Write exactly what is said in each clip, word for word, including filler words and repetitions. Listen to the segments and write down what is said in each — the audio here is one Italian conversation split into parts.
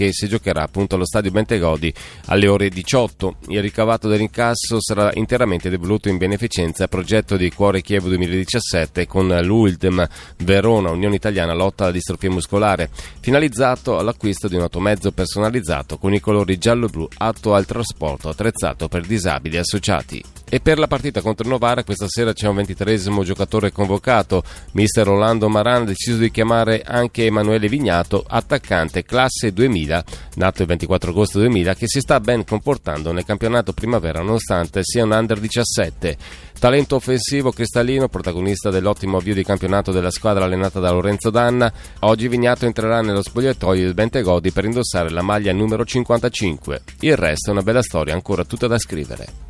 che si giocherà appunto allo stadio Bentegodi alle ore diciotto. Il ricavato dell'incasso sarà interamente devoluto in beneficenza al progetto di Cuore Chievo duemiladiciassette con l'U I L D M Verona, Unione Italiana Lotta alla Distrofia Muscolare, finalizzato all'acquisto di un automezzo personalizzato con i colori giallo-blu atto al trasporto attrezzato per disabili associati. E per la partita contro il Novara questa sera c'è un ventitreesimo giocatore convocato. Mister Rolando Maran ha deciso di chiamare anche Emanuele Vignato, attaccante classe duemila, nato il ventiquattro agosto duemila, che si sta ben comportando nel campionato primavera nonostante sia un under diciassette. Talento offensivo cristallino, protagonista dell'ottimo avvio di campionato della squadra allenata da Lorenzo Danna. Oggi Vignato entrerà nello spogliatoio del Bentegodi per indossare la maglia numero cinquantacinque. Il resto è una bella storia ancora tutta da scrivere.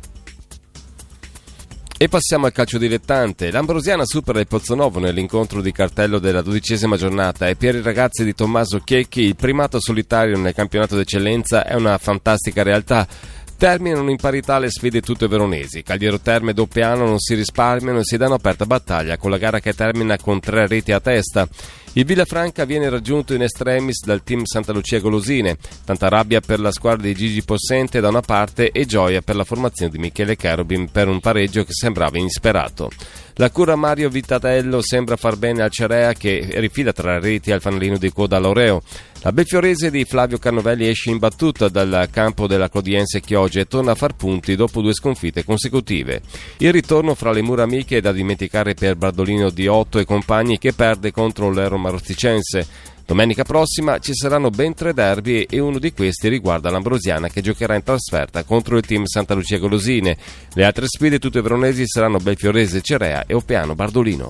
E passiamo al calcio dilettante. L'Ambrosiana supera il Pozzonovo nell'incontro di cartello della dodicesima giornata e per i ragazzi di Tommaso Checchi il primato solitario nel campionato d'eccellenza è una fantastica realtà. Terminano in parità le sfide tutte veronesi. Cagliero Terme e Doppiano non si risparmiano e si danno aperta battaglia con la gara che termina con tre reti a testa. Il Villafranca viene raggiunto in extremis dal team Santa Lucia Golosine. Tanta rabbia per la squadra di Gigi Possente da una parte e gioia per la formazione di Michele Cherubin per un pareggio che sembrava insperato. La cura Mario Vittatello sembra far bene al Cerea che rifila tre reti al fanalino di coda Laureo. La Belfiorese di Flavio Carnovelli esce imbattuta dal campo della Clodiense Chioggia e torna a far punti dopo due sconfitte consecutive. Il ritorno fra le mura amiche è da dimenticare per Bardolino di Otto e compagni che perde contro l'Ero Marosticense. Domenica prossima ci saranno ben tre derby e uno di questi riguarda l'Ambrosiana che giocherà in trasferta contro il team Santa Lucia Golosine. Le altre sfide tutte veronesi saranno Belfiorese Cerea e Oppiano Bardolino.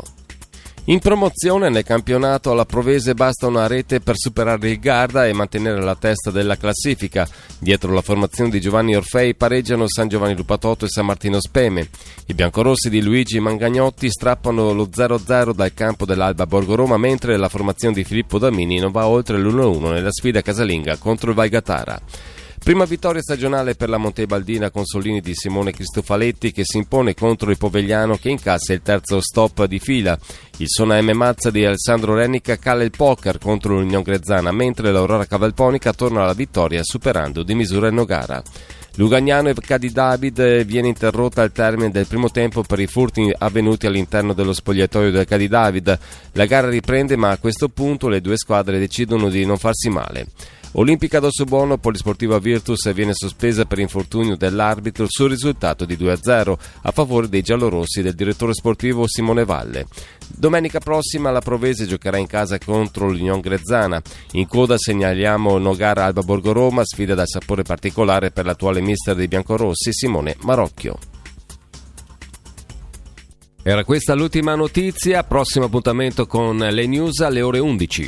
In promozione nel campionato alla Provese basta una rete per superare il Garda e mantenere la testa della classifica. Dietro la formazione di Giovanni Orfei pareggiano San Giovanni Lupatotto e San Martino Speme. I biancorossi di Luigi Mangagnotti strappano lo zero a zero dal campo dell'Alba Borgo Roma, mentre la formazione di Filippo Damini non va oltre l'uno a uno nella sfida casalinga contro il Valgatara. Prima vittoria stagionale per la Montebaldina con Sollini di Simone Cristofaletti che si impone contro il Povegliano che incassa il terzo stop di fila. Il Sona M Mazza di Alessandro Rennica cala il poker contro l'Union Grezzana, mentre l'Aurora Cavalponica torna alla vittoria superando di misura il Nogara. Lugagnano e Cadi David viene interrotta al termine del primo tempo per i furti avvenuti all'interno dello spogliatoio del Cadi David. La gara riprende ma a questo punto le due squadre decidono di non farsi male. Olimpica d'Ossobuono, Polisportiva Virtus viene sospesa per infortunio dell'arbitro sul risultato di due a zero a favore dei giallorossi del direttore sportivo Simone Valle. Domenica prossima la Provese giocherà in casa contro l'Union Grezzana. In coda segnaliamo Nogara Alba Borgo Roma, sfida dal sapore particolare per l'attuale mister dei biancorossi Simone Marocchio. Era questa l'ultima notizia, prossimo appuntamento con le news alle ore undici.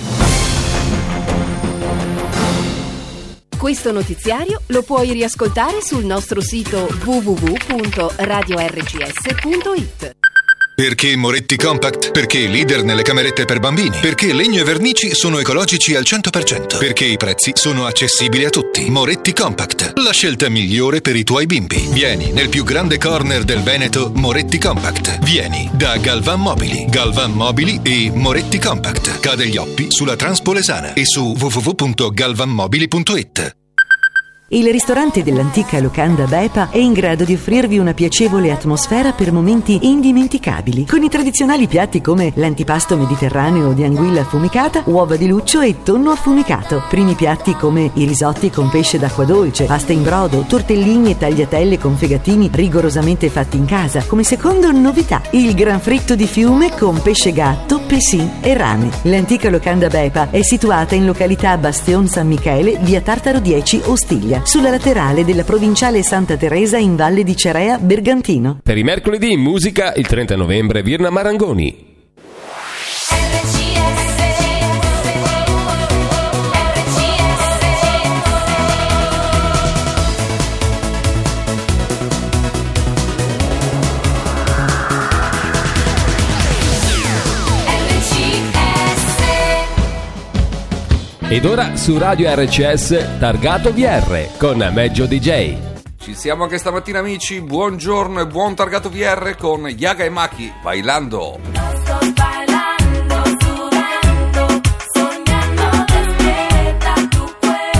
Questo notiziario lo puoi riascoltare sul nostro sito w w w punto radio r c s punto i t. Perché Moretti Compact? Perché leader nelle camerette per bambini? Perché legno e vernici sono ecologici al cento per cento? Perché i prezzi sono accessibili a tutti? Moretti Compact, la scelta migliore per i tuoi bimbi. Vieni nel più grande corner del Veneto, Moretti Compact. Vieni da Galvan Mobili. Galvan Mobili e Moretti Compact. Cadeglioppi sulla Transpolesana e su w w w punto galvan mobili punto i t. Il ristorante dell'antica locanda Bepa è in grado di offrirvi una piacevole atmosfera per momenti indimenticabili, con i tradizionali piatti come l'antipasto mediterraneo di anguilla affumicata, uova di luccio e tonno affumicato, primi piatti come i risotti con pesce d'acqua dolce, pasta in brodo, tortellini e tagliatelle con fegatini rigorosamente fatti in casa, come secondo novità, il gran fritto di fiume con pesce gatto, pessin e rane. L'antica locanda Bepa è situata in località Bastion San Michele, via Tartaro dieci, Ostiglia, sulla laterale della provinciale Santa Teresa in Valle di Cerea, Bergantino. Per i mercoledì in musica, il trenta novembre, Virna Marangoni. Ed ora su Radio R C S Targato V R con Meggio D J. Ci siamo anche stamattina amici, buongiorno e buon Targato V R con Yaga e Maki, Bailando. Bailando, sudando, soñando despierta tu cuerpo.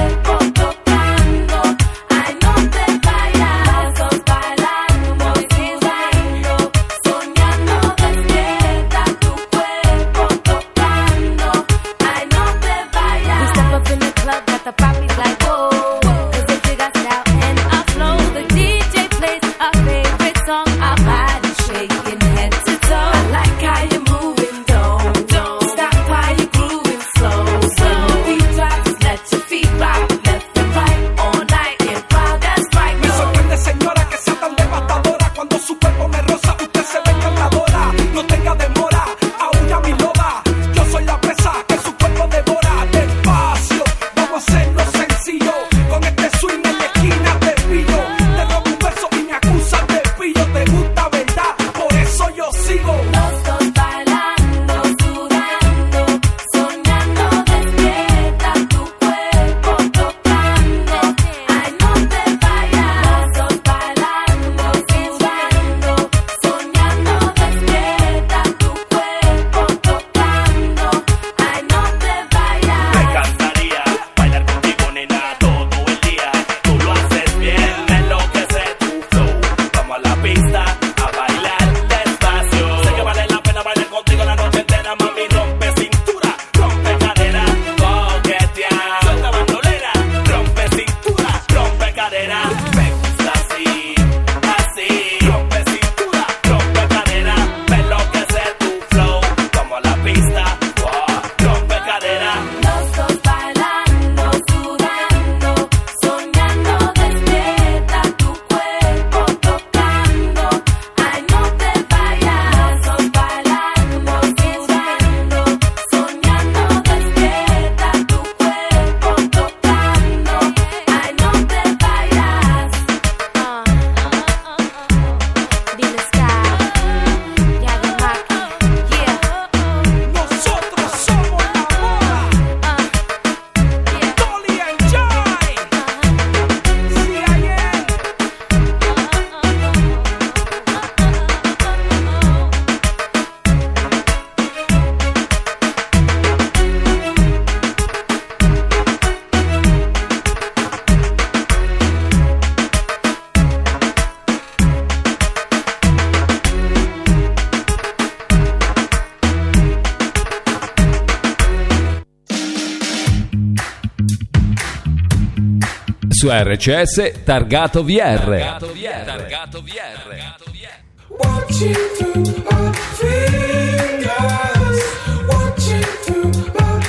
su R C S Targato V R. Targato V R. Targato V R. Watching through my fingers, watching through my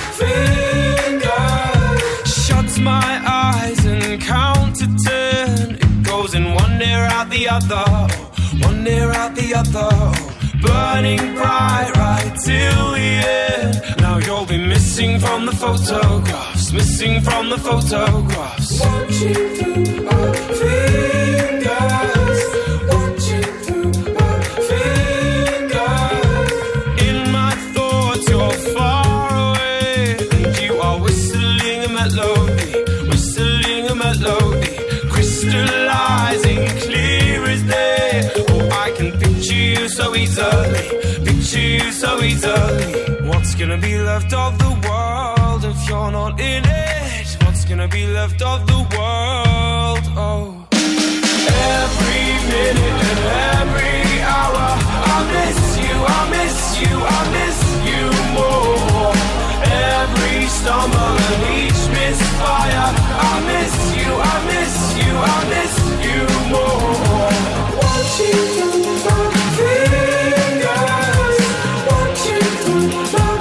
fingers. Shuts my eyes and count to ten. It goes in one ear out the other, one ear out the other. Burning bright right till the end. Now you'll be missing from the photographs, missing from the photographs. Watching through my fingers, watching through my fingers. In my thoughts you're far away, and you are whistling a melody, whistling a melody, crystallizing clear as day. Oh, I can picture you so easily, picture you so easily. What's gonna be left of the world if you're not in it? What's gonna be left of the world? Oh, every minute and every hour, I miss you, I miss you, I miss you more. Every stumble and each misfire, I miss you, I miss you, I miss you more. Watching through my fingers, watching through my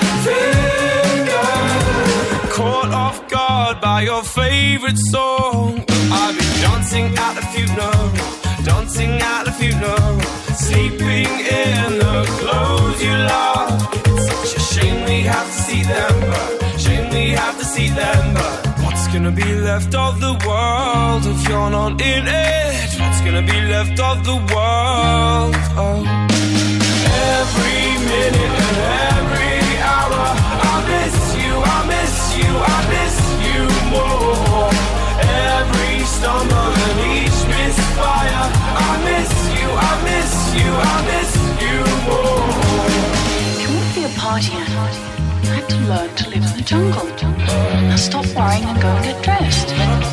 fingers. Caught off guard by your favorite song, I'll be dancing at the funeral, dancing at the funeral, sleeping in the clothes you love. It's such a shame we have to see them, but shame we have to see them, but what's gonna be left of the world if you're not in it? What's gonna be left of the world? Oh, every minute and every hour, I miss you, I miss you, I miss you more. Every stumble and each misfire, I miss you, I miss you, I miss you more. If you want to be a party animal, you have to learn to live in the jungle. Now stop worrying and go and get dressed.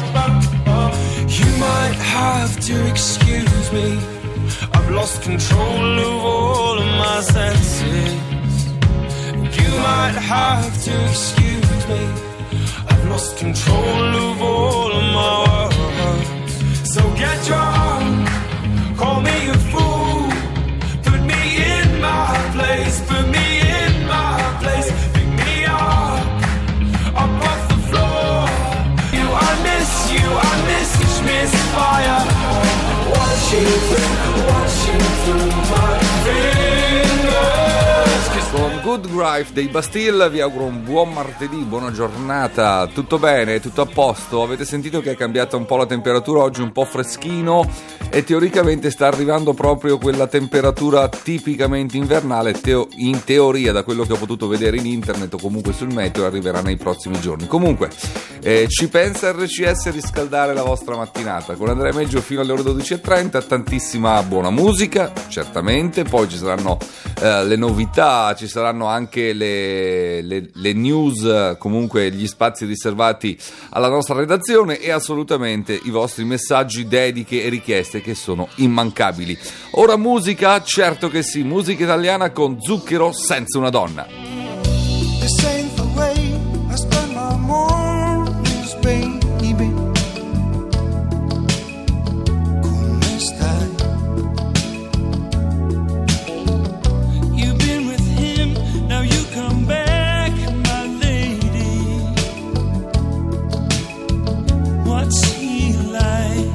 You might have to excuse me, I've lost control of all of my senses. You might have to excuse me, I've lost control of all of my words. So get drunk, call me a fool, put me in my place, put me in my place, pick me up, up off the floor. You, I miss you, I miss each misfire. Watching through, watching through my fingers. Con Good Grief dei Bastille vi auguro un buon martedì, buona giornata, tutto bene, tutto a posto. Avete sentito che è cambiata un po' la temperatura, oggi un po' freschino e teoricamente sta arrivando proprio quella temperatura tipicamente invernale, teo- in teoria da quello che ho potuto vedere in internet o comunque sul meteo arriverà nei prossimi giorni. Comunque eh, ci pensa R C S a riscaldare la vostra mattinata con Andrea Meggio fino alle ore dodici e trenta, tantissima buona musica certamente, poi ci saranno eh, le novità, ci saranno anche le, le, le news, comunque gli spazi riservati alla nostra redazione e assolutamente i vostri messaggi, dediche e richieste che sono immancabili. Ora musica, certo che sì, musica italiana con Zucchero senza una donna. This ain't the way I spend my mornings, baby. Come stai? You've been with him, now you come back, my lady. What's he like?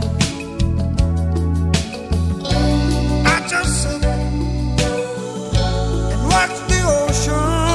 I just sit and watch the ocean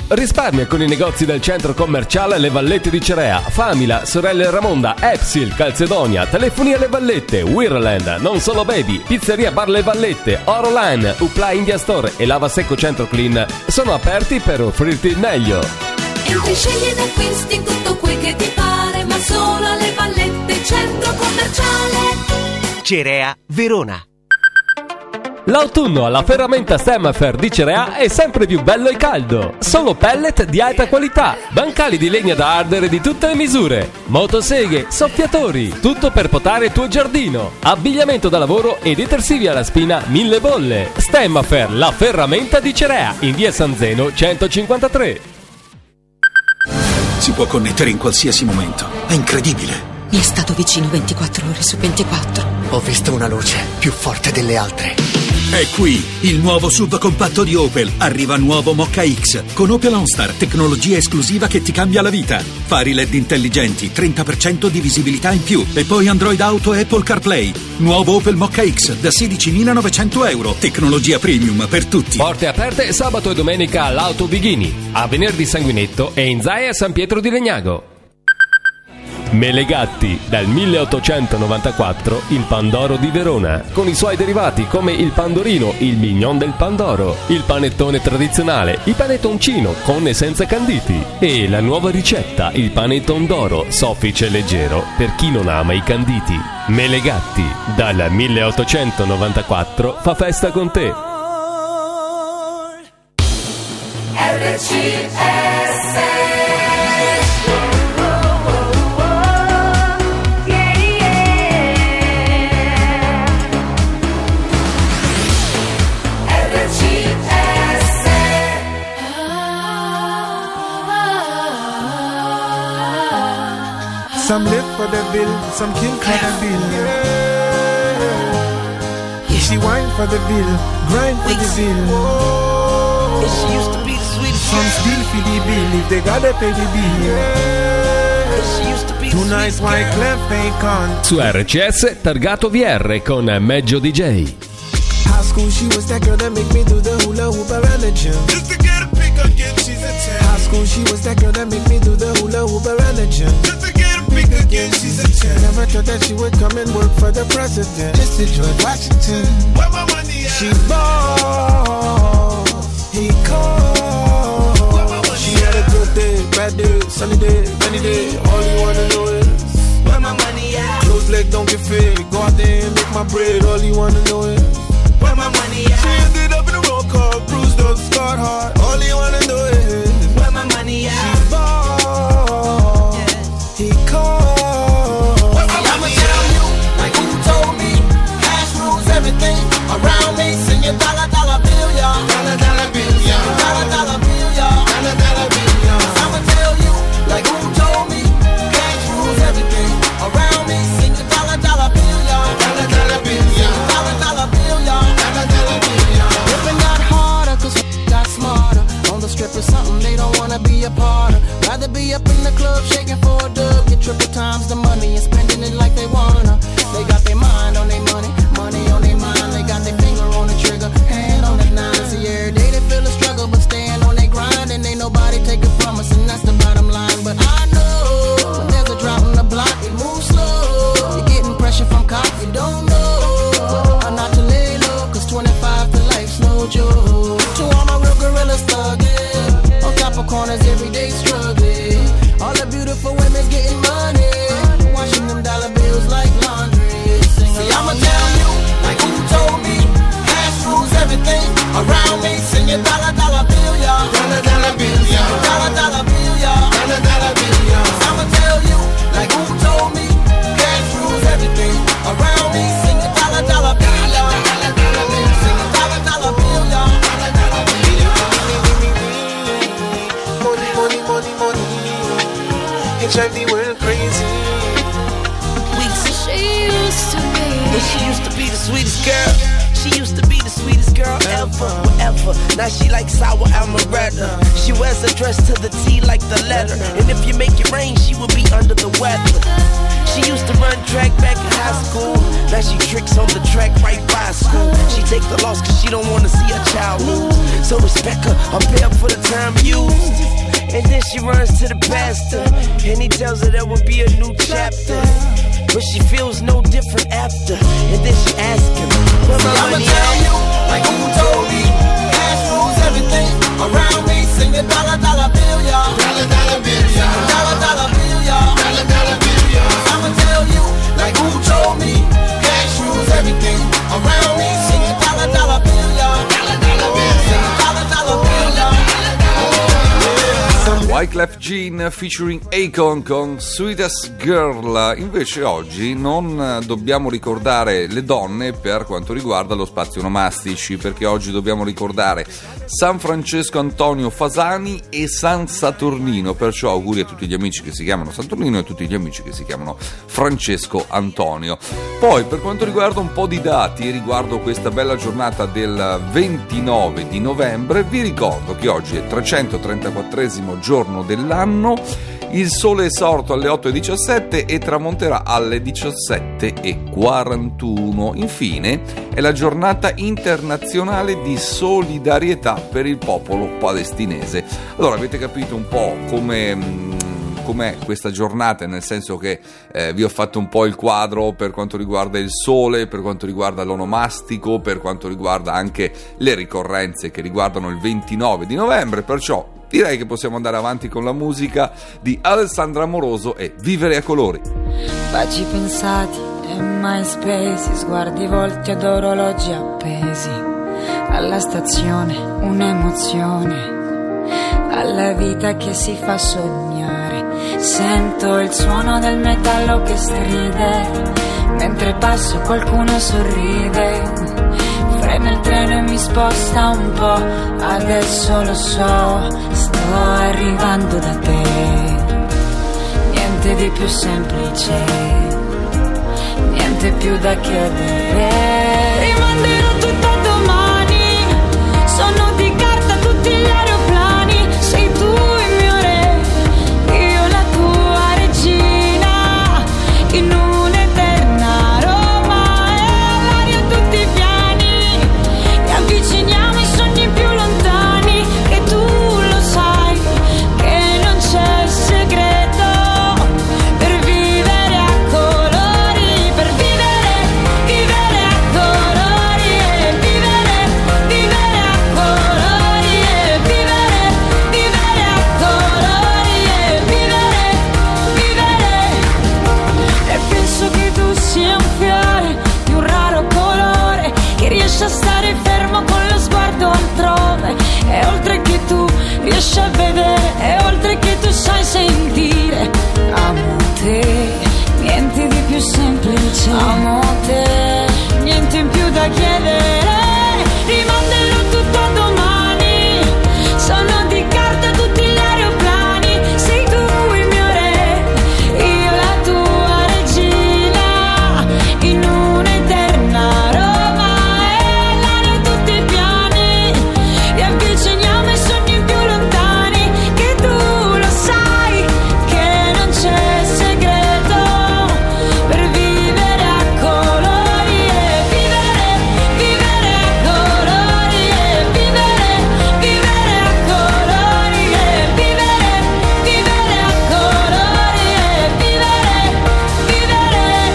Risparmia con i negozi del centro commerciale Le Vallette di Cerea, Famila, Sorelle Ramonda, Epsil, Calzedonia, Telefonia Le Vallette, Wirland, Non Solo Baby, Pizzeria Bar Le Vallette, Oroline, Upla India Store e Lava Secco Centro Clean sono aperti per offrirti il meglio. Entri, scegli ed acquisti tutto quel che ti pare, ma solo alle Vallette centro commerciale Cerea, Verona. L'autunno alla ferramenta Stemmafer di Cerea è sempre più bello e caldo. Solo pellet di alta qualità, bancali di legna da ardere di tutte le misure, motoseghe, soffiatori, tutto per potare il tuo giardino, abbigliamento da lavoro e detersivi alla spina mille bolle. Stemmafer, la ferramenta di Cerea, in via San Zeno centocinquantatré. Si può connettere in qualsiasi momento. È incredibile. Mi è stato vicino ventiquattro ore su ventiquattro. Ho visto una luce più forte delle altre. È qui il nuovo S U V compatto di Opel. Arriva nuovo Mokka X con Opel OnStar, tecnologia esclusiva che ti cambia la vita. Fari L E D intelligenti, trenta per cento di visibilità in più e poi Android Auto e Apple CarPlay. Nuovo Opel Mokka X da sedicimilanovecento euro. Tecnologia premium per tutti. Porte aperte sabato e domenica all'Auto Vighini, a venerdì Sanguinetto e in Zaia San Pietro di Legnago. Melegatti, dal milleottocentonovantaquattro il Pandoro di Verona, con i suoi derivati come il Pandorino, il Mignon del Pandoro, il panettone tradizionale, il panettoncino con e senza canditi e la nuova ricetta, il panetton d'oro, soffice e leggero per chi non ama i canditi. Melegatti, dal milleottocentonovantaquattro fa festa con te. R C S Some live for the bill, some kill for the bill. Yeah. She whine for the bill, grind for the bill. Oh. She used to be the sweetest. Some steal for the bill if they gotta pay the bill. Yeah. She used to be the Tonight why Clef ain't con. Su R C S Targato V R con Meggio D J. High school she was that girl that make me do the hula hoop around the gym. Just to get a pick again, she's a ten. High school she was that girl that make me do the hula hoop around the gym. Just to get a pick again, she's a ten. Never thought that she would come and work for the president. Just to George Washington. Where my money at? She ball, he called. She had a good day, bad day, sunny day, rainy day. All you wanna know is where my money at? Closed leg don't get fit. Go out there and make my bread. All you wanna know is where my money at? She ended up in a roll call, bruised up, scarred hard. All you wanna know is where my money at? She ball, yeah. He called. Where my I'ma money tell at? You, like who told me, cash rules everything around me. Sing your dollar dollar bill, y'all. Dollar dollar bill, y'all. Dollar dollar bill, y'all. Dollar dollar bill, y'all. I'ma tell you, like who told me, cash rules everything around me. Sing your dollar dollar bill, y'all. Dollar dollar bill, y'all. Dollar dollar bill, y'all. Stripper something they don't wanna be a part of. Rather be up in the club shaking for a dub. Get triple times the money and spending it like they wanna. They got their mind on their money, money on their mind. They got their finger on the trigger, hand on the nine. See every day they feel a struggle, but staying on their grind and ain't nobody take it from us, and that's the bottom line. But I know when there's a drop on the block, it moves slow. You're getting pressure from cops, you don't know. I'm not to lay low, cause twenty-five to life's no joke. To all my real gorillas thugging. Corners every day struggling. All the beautiful women's getting money, washing them dollar bills like laundry. Sing See, I'ma tell you, like who told me, cash rules everything around me. Sing your dollar dollar bill, y'all. Dollar dollar bill, y'all. Dollar dollar bill, y'all. Dollar dollar bill, y'all. I'ma tell you, like who told me, cash rules everything around me. Sing your dollar dollar bill, y'all. Dollar dollar bill, sing your dollar dollar bill, y'all. Dollar dollar bill, y'all. Money, money, money, it drive the world crazy. She used to be She used to be the sweetest girl. She used to be the sweetest girl ever, ever. Now she likes sour amaretto. She wears a dress to the T like the letter. And if you make it rain, she will be under the weather. She used to run track back in high school. Now she tricks on the track right by school. She take the loss cause she don't wanna see her child lose. So respect her, I'll pay up for the time used. And then she runs to the pastor, and he tells her there will be a new chapter. But she feels no different after. And then she asks him, where my I'ma money tell at? you, like who told me, cash rules everything around me. Sing a dollar, dollar bill, y'all. Dollar, dollar bill, y'all. Dollar, dollar bill, y'all. Dollar, dollar bill, y'all. I'ma tell you, like who told me, cash rules everything around me. Sing a dollar, dollar bill, y'all. Dollar, dollar bill, y'all. Dollar, dollar bill, y'all. Wyclef Jean featuring Akon con Sweetest Girl. Invece oggi non dobbiamo ricordare le donne per quanto riguarda lo spazio onomastici, perché oggi dobbiamo ricordare San Francesco Antonio Fasani e San Saturnino, perciò auguri a tutti gli amici che si chiamano Saturnino e a tutti gli amici che si chiamano Francesco Antonio. Poi per quanto riguarda un po' di dati riguardo questa bella giornata del ventinove di novembre, vi ricordo che oggi è trecentotrentaquattresimo giorno dell'anno, il sole è sorto alle otto e diciassette e tramonterà alle diciassette e quarantuno. Infine è la giornata internazionale di solidarietà per il popolo palestinese. Allora avete capito un po' come com'è questa giornata, nel senso che eh, vi ho fatto un po' il quadro per quanto riguarda il sole, per quanto riguarda l'onomastico, per quanto riguarda anche le ricorrenze che riguardano il ventinove di novembre, perciò direi che possiamo andare avanti con la musica di Alessandra Amoroso e Vivere a colori. Baci pensati e mai spesi, sguardi volti ad orologi appesi, alla stazione un'emozione, alla vita che si fa sognare. Sento il suono del metallo che stride, mentre passo qualcuno sorride. Frena il treno e mi sposta un po', adesso lo so, sto arrivando da te. Niente di più semplice, niente più da chiedere. Rimanderò tutto a domani, sono di carta tutti gli aeroplani. Sei tu il mio re, io la tua regina, in un'eterna Roma e all'aria tutti i piani. E avviciniamo i sogni più lontani, che tu lo sai, che non c'è segreto per vivere a colori, per vivere, vivere a colori e vivere, vivere a colori e vivere, vivere a colori e vivere, vivere. E penso che tu sia un fiore di un raro colore, che riesce a stare fermo con lo sguardo altrove. E oltre che tu riesci a vedere, e oltre che tu sai sentire, amo te, niente di più semplice, amo te, niente in più da chiedere. Rimanderò tutto a domani, sono di carta tutti gli aeroplani. Sei tu il mio re, io la tua regina, in un'eterna Roma e l'aria tutti i piani. E avviciniamo i sogni più lontani, che tu lo sai, che non c'è segreto per vivere a colori e vivere, vivere a colori e vivere, vivere a colori e vivere, vivere a colori e vivere, vivere.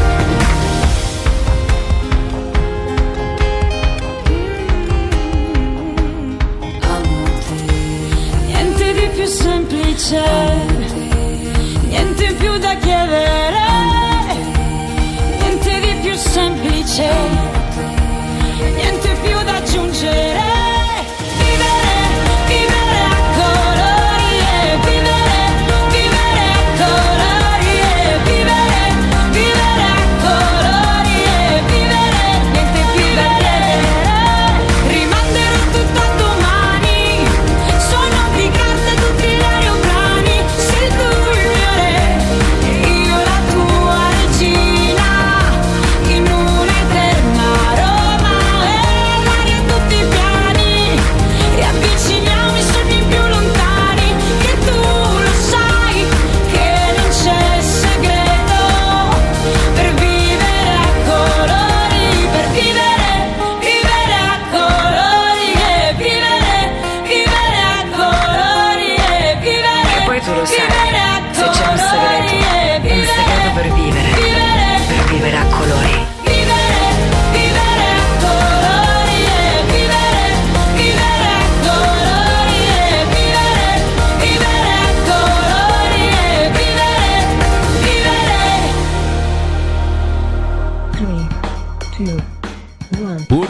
Amo te, niente di più semplice, niente in più da chiedere, niente di più semplice, niente più da aggiungere. Vivere, vivere a colori e vivere, vivere a colori e vivere, vivere a colori e vivere, niente più da chiedere. Rimanderò tutto a domani, sono di carta tutti gli aeroplani.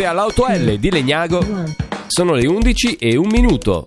all'Auto L di Legnago. Sono le undici e un minuto.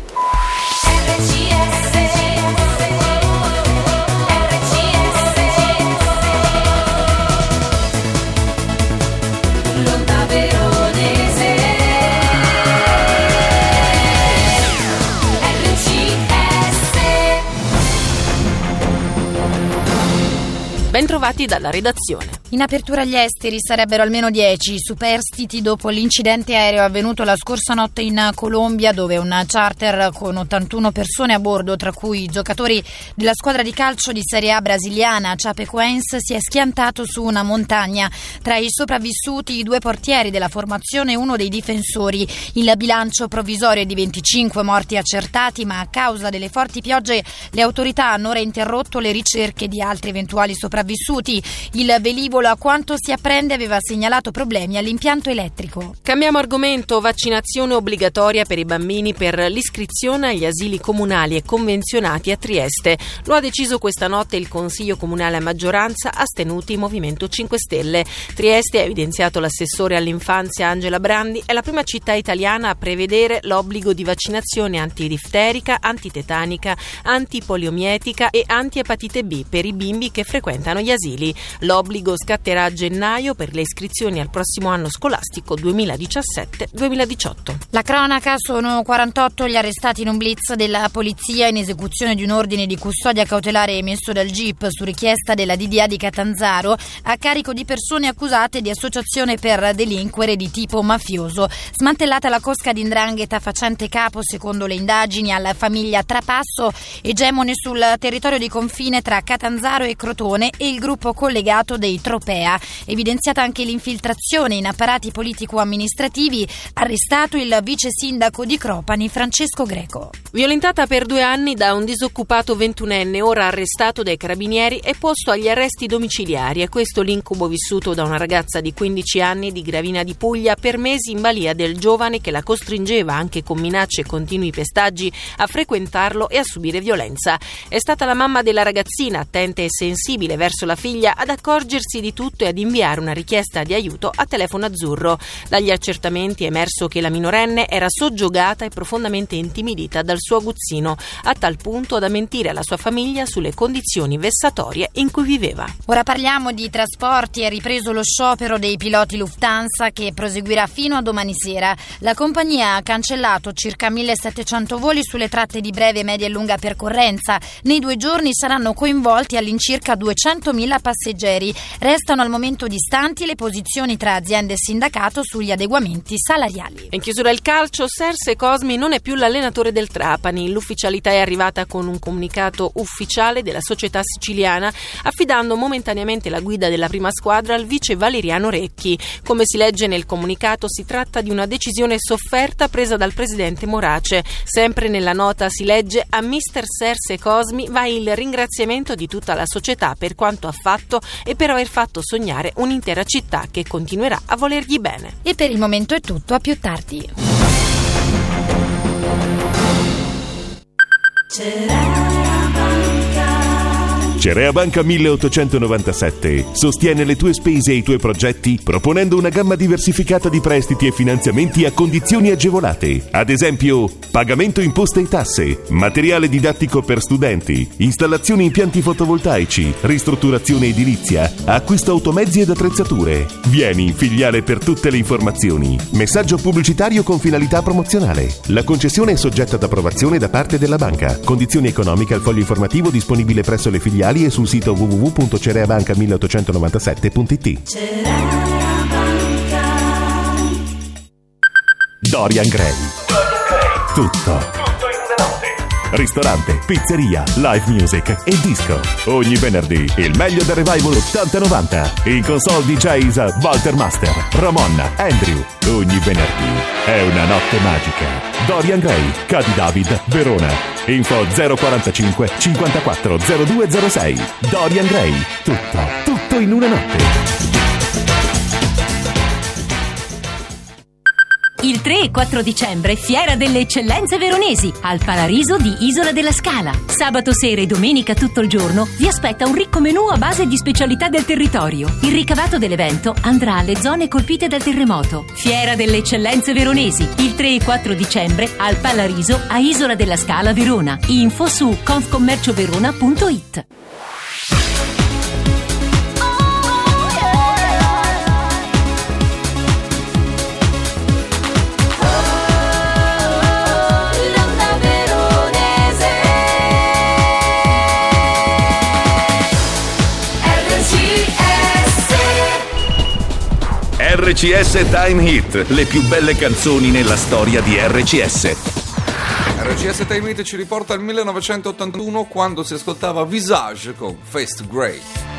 Bentrovati dalla redazione. In apertura gli esteri sarebbero almeno dieci superstiti dopo l'incidente aereo avvenuto la scorsa notte in Colombia, dove un charter con ottantuno persone a bordo, tra cui i giocatori della squadra di calcio di Serie A brasiliana Chapecoense, si è schiantato su una montagna. Tra i sopravvissuti i due portieri della formazione e uno dei difensori. Il bilancio provvisorio è di venticinque morti accertati, ma a causa delle forti piogge le autorità hanno ora interrotto le ricerche di altri eventuali sopravvissuti. Il velivolo, a quanto si apprende, aveva segnalato problemi all'impianto elettrico. Cambiamo argomento. Vaccinazione obbligatoria per i bambini per l'iscrizione agli asili comunali e convenzionati a Trieste. Lo ha deciso questa notte il Consiglio Comunale a maggioranza, astenuti Movimento cinque Stelle. Trieste, ha evidenziato l'assessore all'infanzia Angela Brandi, è la prima città italiana a prevedere l'obbligo di vaccinazione antidifterica, antitetanica, antipoliomietica e antiepatite B per i bimbi che frequentano gli asili. L'obbligo scatterà a gennaio per le iscrizioni al prossimo anno scolastico duemiladiciassette duemiladiciotto. La cronaca: sono quarantotto gli arrestati in un blitz della polizia in esecuzione di un ordine di custodia cautelare emesso dal G I P su richiesta della D D A di Catanzaro a carico di persone accusate di associazione per delinquere di tipo mafioso. Smantellata la cosca di 'ndrangheta facente capo, secondo le indagini, alla famiglia Trapasso, egemone sul territorio di confine tra Catanzaro e Crotone, e il gruppo collegato dei Tropea. Evidenziata anche l'infiltrazione in apparati politico-amministrativi, arrestato il vice sindaco di Cropani Francesco Greco. Violentata per due anni da un disoccupato ventunenne, ora arrestato dai carabinieri e posto agli arresti domiciliari. È questo l'incubo vissuto da una ragazza di quindici anni di Gravina di Puglia, per mesi in balia del giovane che la costringeva, anche con minacce e continui pestaggi, a frequentarlo e a subire violenza. È stata la mamma della ragazzina, attenta e sensibile verso la figlia, ad accorgersi di tutto e ad inviare una richiesta di aiuto a telefono azzurro. Dagli accertamenti è emerso che la minorenne era soggiogata e profondamente intimidita dal suo aguzzino, a tal punto da mentire alla sua famiglia sulle condizioni vessatorie in cui viveva. Ora parliamo di trasporti. È ripreso lo sciopero dei piloti Lufthansa, che proseguirà fino a domani sera. La compagnia ha cancellato circa millesettecento voli sulle tratte di breve, media e lunga percorrenza. Nei due giorni saranno coinvolti all'incirca duecentomila passeggeri. Restano al momento distanti le posizioni tra aziende e sindacato sugli adeguamenti salariali. In chiusura il calcio, Serse Cosmi non è più l'allenatore del Trapani. L'ufficialità è arrivata con un comunicato ufficiale della società siciliana, affidando momentaneamente la guida della prima squadra al vice Valeriano Recchi. Come si legge nel comunicato, si tratta di una decisione sofferta presa dal presidente Morace. Sempre nella nota si legge: a mister Serse Cosmi va il ringraziamento di tutta la società per quanto ha fatto e per aver fatto sognare un'intera città che continuerà a volergli bene. E per il momento è tutto, a più tardi. Cerea Banca milleottocentonovantasette sostiene le tue spese e i tuoi progetti proponendo una gamma diversificata di prestiti e finanziamenti a condizioni agevolate. Ad esempio, pagamento imposte e tasse, materiale didattico per studenti, installazioni impianti fotovoltaici, ristrutturazione edilizia, acquisto automezzi ed attrezzature. Vieni in filiale per tutte le informazioni. Messaggio pubblicitario con finalità promozionale. La concessione è soggetta ad approvazione da parte della banca. Condizioni economiche al foglio informativo disponibile presso le filiali e sul sito w w w punto cereabanca milleottocentonovantasette punto i t. Dorian Gray. Tutto. Ristorante, pizzeria, live music e disco. Ogni venerdì il meglio del revival ottanta novanta. In console D Js Walter Master, Ramon, Andrew. Ogni venerdì è una notte magica. Dorian Gray, Cadi David, Verona. Info zero quarantacinque cinquantaquattro zero due zero sei. Dorian Gray. Tutto, tutto in una notte. Il tre e quattro dicembre, Fiera delle Eccellenze Veronesi, al Palariso di Isola della Scala. Sabato sera e domenica tutto il giorno vi aspetta un ricco menù a base di specialità del territorio. Il ricavato dell'evento andrà alle zone colpite dal terremoto. Fiera delle Eccellenze Veronesi, il tre e quattro dicembre, al Palariso a Isola della Scala, Verona. Info su confcommercioverona punto it. R C S Time Hit, le più belle canzoni nella storia di R C S. R C S Time Hit ci riporta al millenovecentottantuno, quando si ascoltava Visage con Faced Grey.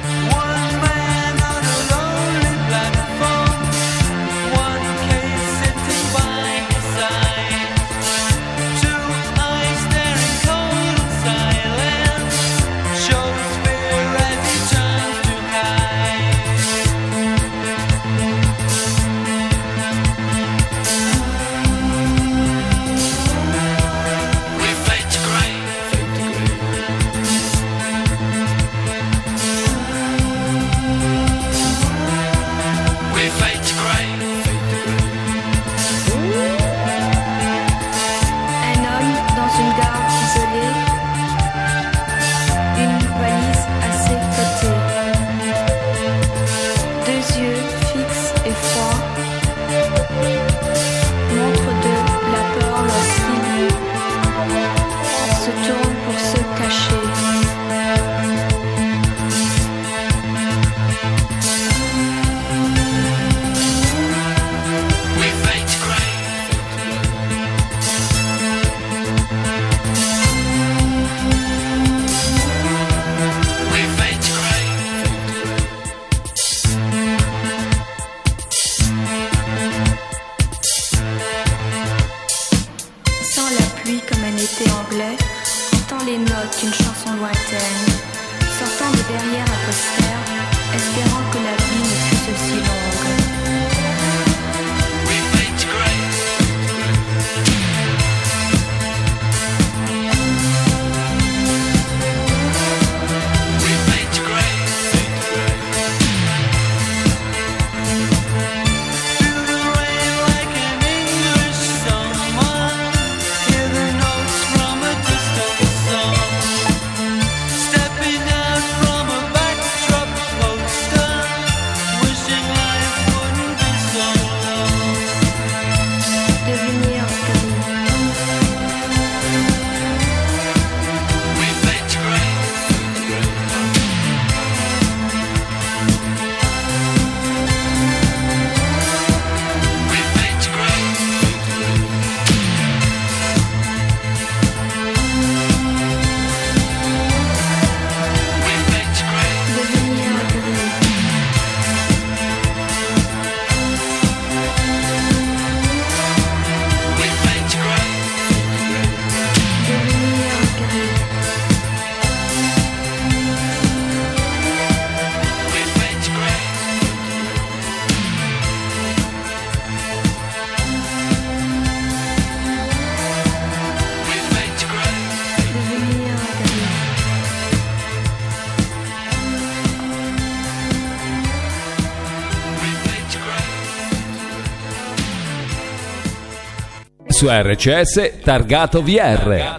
Su R C S Targato V R.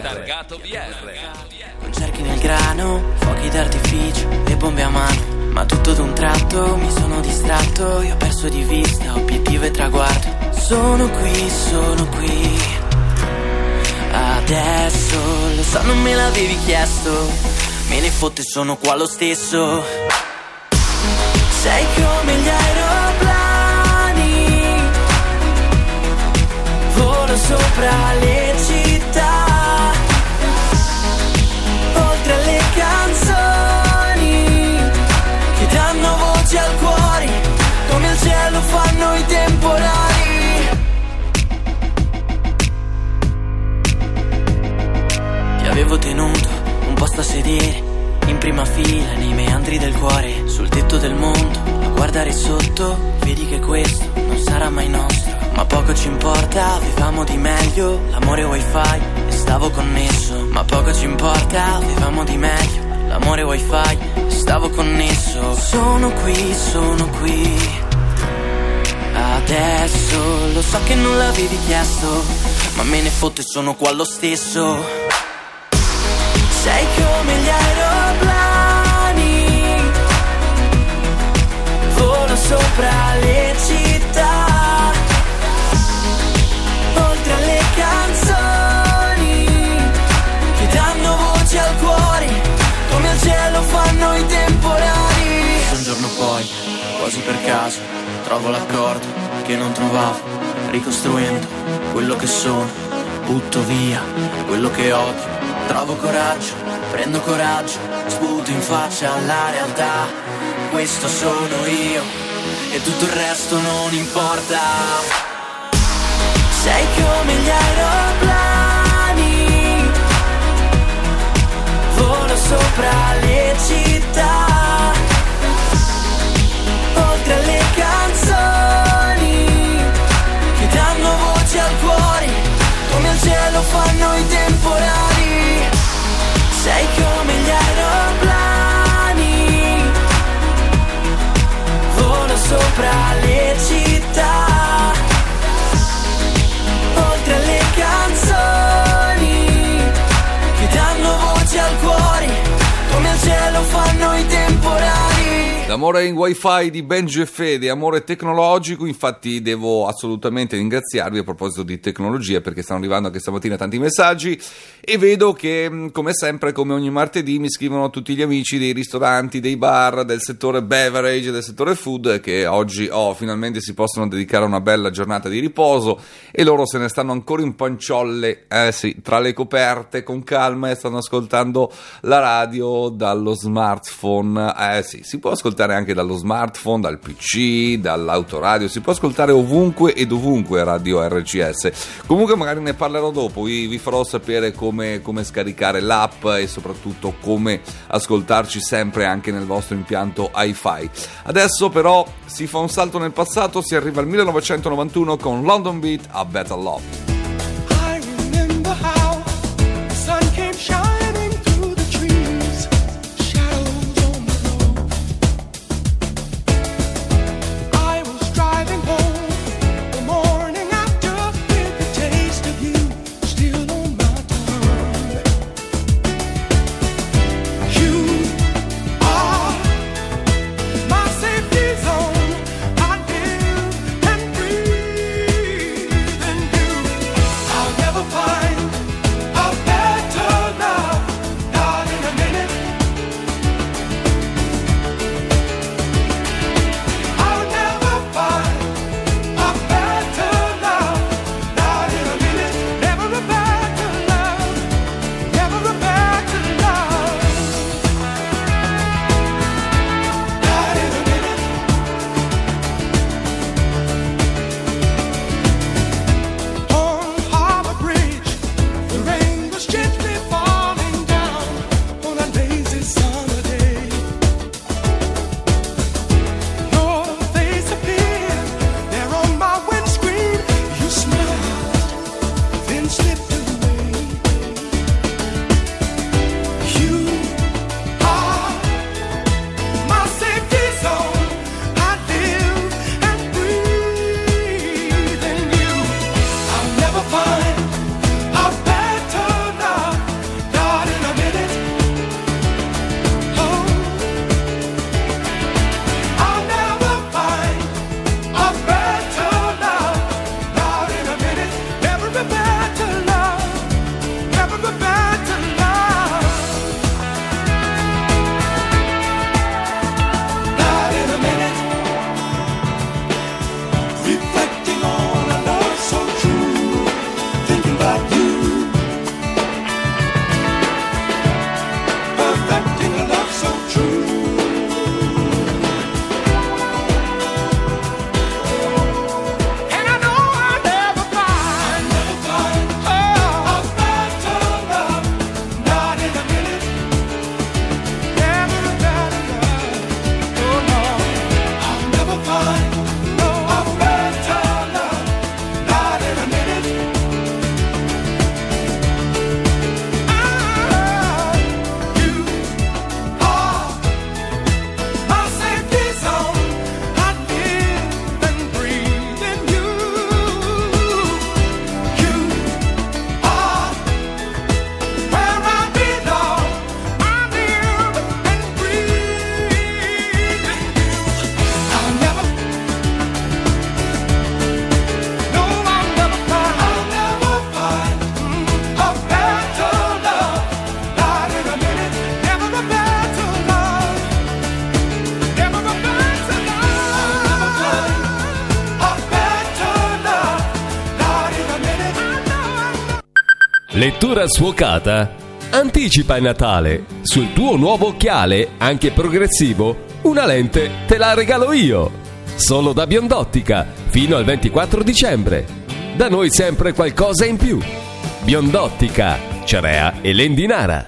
Non cerchi nel grano, fuochi d'artificio e bombe a mano, ma tutto d'un tratto mi sono distratto. Io ho perso di vista obiettivo e traguardo. Sono qui, sono qui adesso. Lo so, non me l'avevi chiesto, me ne fotte, sono qua lo stesso. Sei come gli aeroplani, volo sopra le città, oltre alle canzoni che danno voce al cuore, come il cielo fanno i temporali. Ti avevo tenuto un posto a sedere in prima fila nei meandri del cuore, sul tetto del mondo a guardare sotto. Vedi che questo non sarà mai nostro. ma poco ci importa, avevamo di meglio, l'amore wifi e stavo connesso, ma poco ci importa, avevamo di meglio, l'amore wifi e stavo connesso. Sono qui, sono qui, adesso lo so che non l'avevi chiesto, ma me ne fotte, sono qua lo stesso. Sei come gli aeroplani, volo sopra le città, oltre alle canzoni che danno voce al cuore, come al cielo fanno i temporali. Un giorno poi, quasi per caso, trovo l'accordo che non trovavo, ricostruendo quello che sono, butto via quello che odio, trovo coraggio, prendo coraggio, sputo in faccia alla realtà, questo sono io e tutto il resto non importa. Sei come gli aeroplani, volo sopra le città, oltre alle canzoni che danno voce al cuore, come al cielo fanno i temporali. Sei come gli aeroplani, volo sopra le città, oltre alle canzoni che danno voce al cuore, come al cielo fanno i temporali. L'amore in wifi di Benji e Fede, amore tecnologico. Infatti devo assolutamente ringraziarvi a proposito di tecnologia, perché stanno arrivando anche stamattina tanti messaggi e vedo che, come sempre, come ogni martedì, mi scrivono tutti gli amici dei ristoranti, dei bar, del settore beverage, del settore food, che oggi oh, finalmente si possono dedicare a una bella giornata di riposo, e loro se ne stanno ancora in panciolle, eh sì, tra le coperte, con calma, e stanno ascoltando la radio dallo smartphone. Eh sì, si può ascoltare anche dallo smartphone, dal P C, dall'autoradio, si può ascoltare ovunque e dovunque Radio R C S. Comunque magari ne parlerò dopo, vi, vi farò sapere come, come scaricare l'app e soprattutto come ascoltarci sempre anche nel vostro impianto hi-fi. Adesso però si fa un salto nel passato, si arriva al millenovecentonovantuno con London Beat a Better Love. I remember how the sun came shining through the trees, shadows on the road. I was driving home the morning after with the taste of you still on my tongue. You are my safety zone. I live and breathe in you. I'll never find a better love, not in a minute. I'll never find a better love, not in a minute. Never a better love, never a better love, not in a minute. On Harbor Bridge, the rain was gently falling down on a lazy summer day. Your face appeared there on my windscreen. You smiled, then slipped away. You are my safety zone. I live and breathe in you. I'll never find a better love, not in a minute. Oh, I'll never find a better love, not in a minute. Never a better love, Lettura sfocata? Anticipa il Natale. Sul tuo nuovo occhiale, anche progressivo, una lente te la regalo io. Solo da Biondottica, fino al ventiquattro dicembre. Da noi sempre qualcosa in più. Biondottica, Cerea e Lendinara.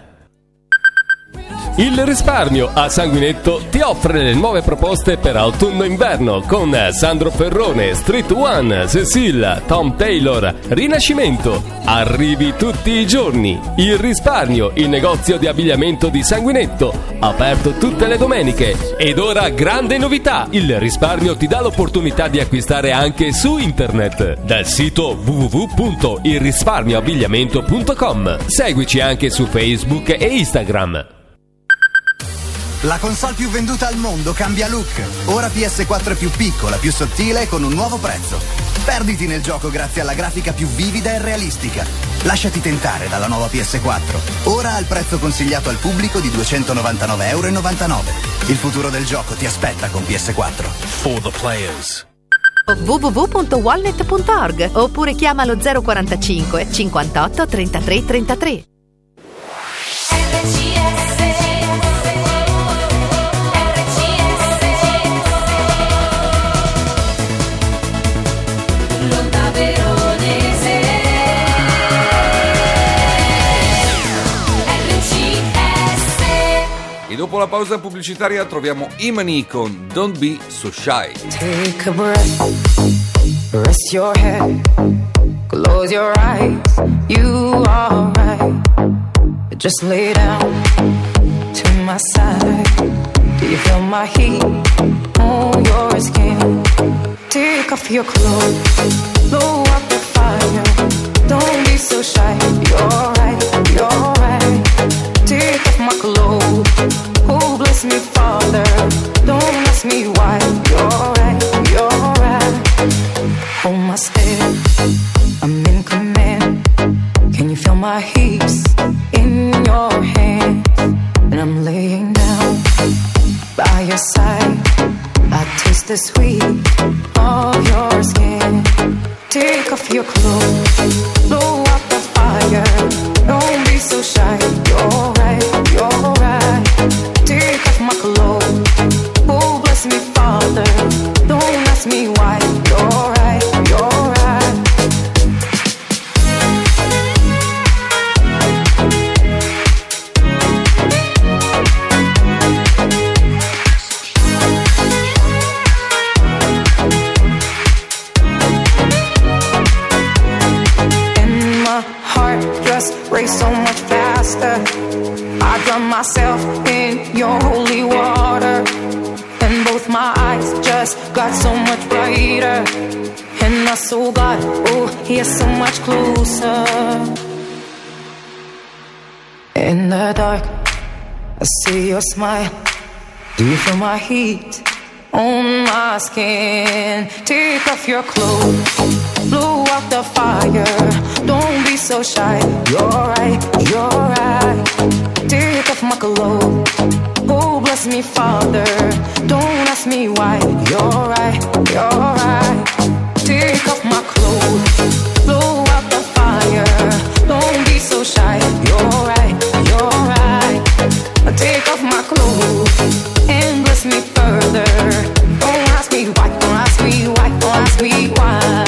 Il risparmio a Sanguinetto ti offre le nuove proposte per autunno-inverno con Sandro Ferrone, Street One, Cecil, Tom Taylor, Rinascimento. Arrivi tutti i giorni. Il risparmio, il negozio di abbigliamento di Sanguinetto, aperto tutte le domeniche. Ed ora grande novità, il risparmio ti dà l'opportunità di acquistare anche su internet dal sito w w w punto il risparmio abbigliamento punto com. Seguici anche su Facebook e Instagram. La console più venduta al mondo cambia look. Ora P S quattro è più piccola, più sottile e con un nuovo prezzo. Perditi nel gioco grazie alla grafica più vivida e realistica. Lasciati tentare dalla nuova P S quattro. Ora al prezzo consigliato al pubblico di duecentonovantanove virgola novantanove euro. Il futuro del gioco ti aspetta con P S quattro. For the players. w w w punto walnet punto org oppure chiama lo zero quarantacinque cinquantotto trentatré trentatré. E dopo la pausa pubblicitaria troviamo Imani con Don't Be So Shy. Take a breath, rest your head, close your eyes, you are right. Just lay down to my side. Do you feel my heat on your skin? Take off your clothes, blow up the fire. Don't be so shy, you're right, you're right. Take off my clothes, oh bless me Father. Don't ask me why, you're right, you're right. Hold my step, I'm in command. Can you feel my hips in your hands? And I'm laying down by your side. I taste the sweet of your skin. Take off your clothes, blow up the fire. Don't be so shy, you're right, you're right. Take off my clothes, oh bless me Father. Don't ask me why, you're right, you're right. Race so much faster. I drown myself in your holy water, and both my eyes just got so much brighter. And my soul got, oh, here so much closer. In the dark, I see your smile. Do you feel my heat on my skin? Take off your clothes, blow out the fire. Don't be so shy, you're right, you're right. Take off my clothes, oh bless me Father. Don't ask me why, you're right, you're right. Take off my clothes, blow out the fire. Don't be so shy, you're right, you're right. Take off my clothes and bless me further. Don't ask me why, don't ask me why, don't ask me why.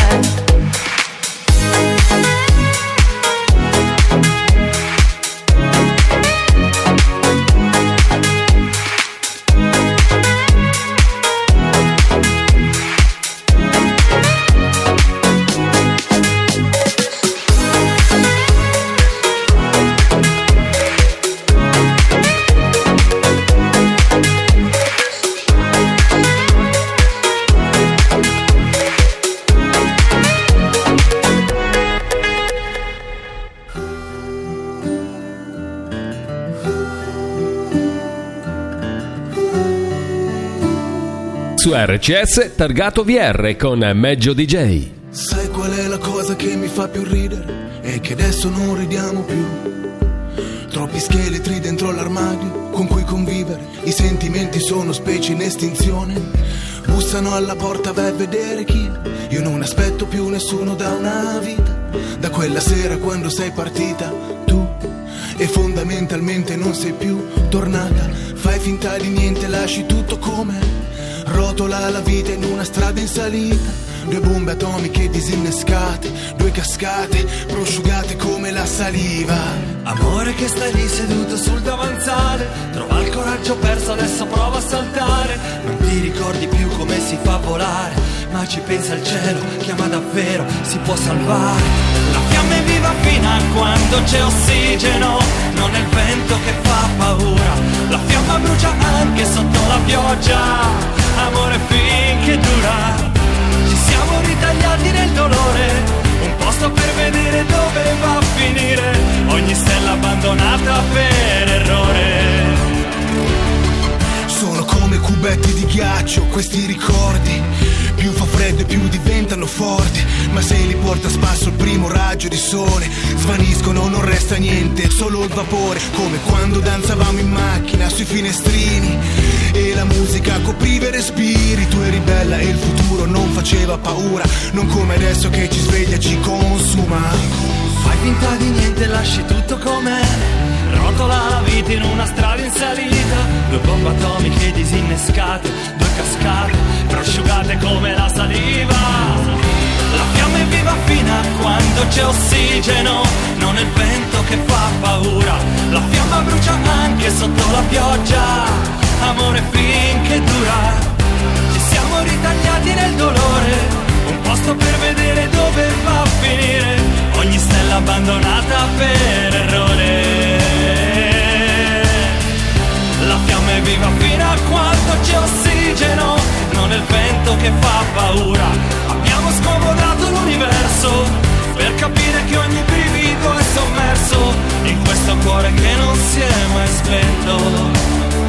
Su R C S targato V R con Meggio D J. Sai qual è la cosa che mi fa più ridere? È che adesso non ridiamo più. Troppi scheletri dentro l'armadio con cui convivere. I sentimenti sono specie in estinzione. Bussano alla porta, vai a vedere chi è. Io non aspetto più nessuno da una vita. da quella sera quando sei partita tu, e fondamentalmente non sei più tornata. Fai finta di niente, lasci tutto com'è, rotola la vita in una strada in salita. Due bombe atomiche disinnescate, due cascate prosciugate come la saliva. Amore che stai lì seduto sul davanzale, trova il coraggio perso, adesso prova a saltare. Non ti ricordi più come si fa a volare, ma ci pensa il cielo, chiama davvero, si può salvare. La fiamma è viva fino a quando c'è ossigeno, non è il vento che fa paura. La fiamma brucia anche sotto la pioggia, amore finché dura. Ci siamo ritagliati nel dolore, un posto per vedere dove va a finire ogni stella abbandonata per errore. Sono come cubetti di ghiaccio questi ricordi, più fa freddo e più diventano forti, ma se li porta a spasso il primo raggio di sole svaniscono, non resta niente, solo il vapore. Come quando danzavamo in macchina sui finestrini e la musica copriva i respiri. Tu eri bella e il futuro non faceva paura, non come adesso che ci sveglia, ci consuma. Fai finta di niente, lasci tutto com'è, rotola la vita in una strada in salita. Due bombe atomiche disinnescate, due cascate prosciugate come la saliva. La fiamma è viva fino a quando c'è ossigeno, non è il vento che fa paura. La fiamma brucia anche sotto la pioggia, amore finché dura. Ci siamo ritagliati nel dolore, un posto per vedere dove va a finire ogni stella abbandonata per errore. La fiamma è viva fino a quando c'è ossigeno, non è il vento che fa paura. Abbiamo scomodato l'universo per capire che ogni brivido è sommerso in questo cuore che non si è mai spento.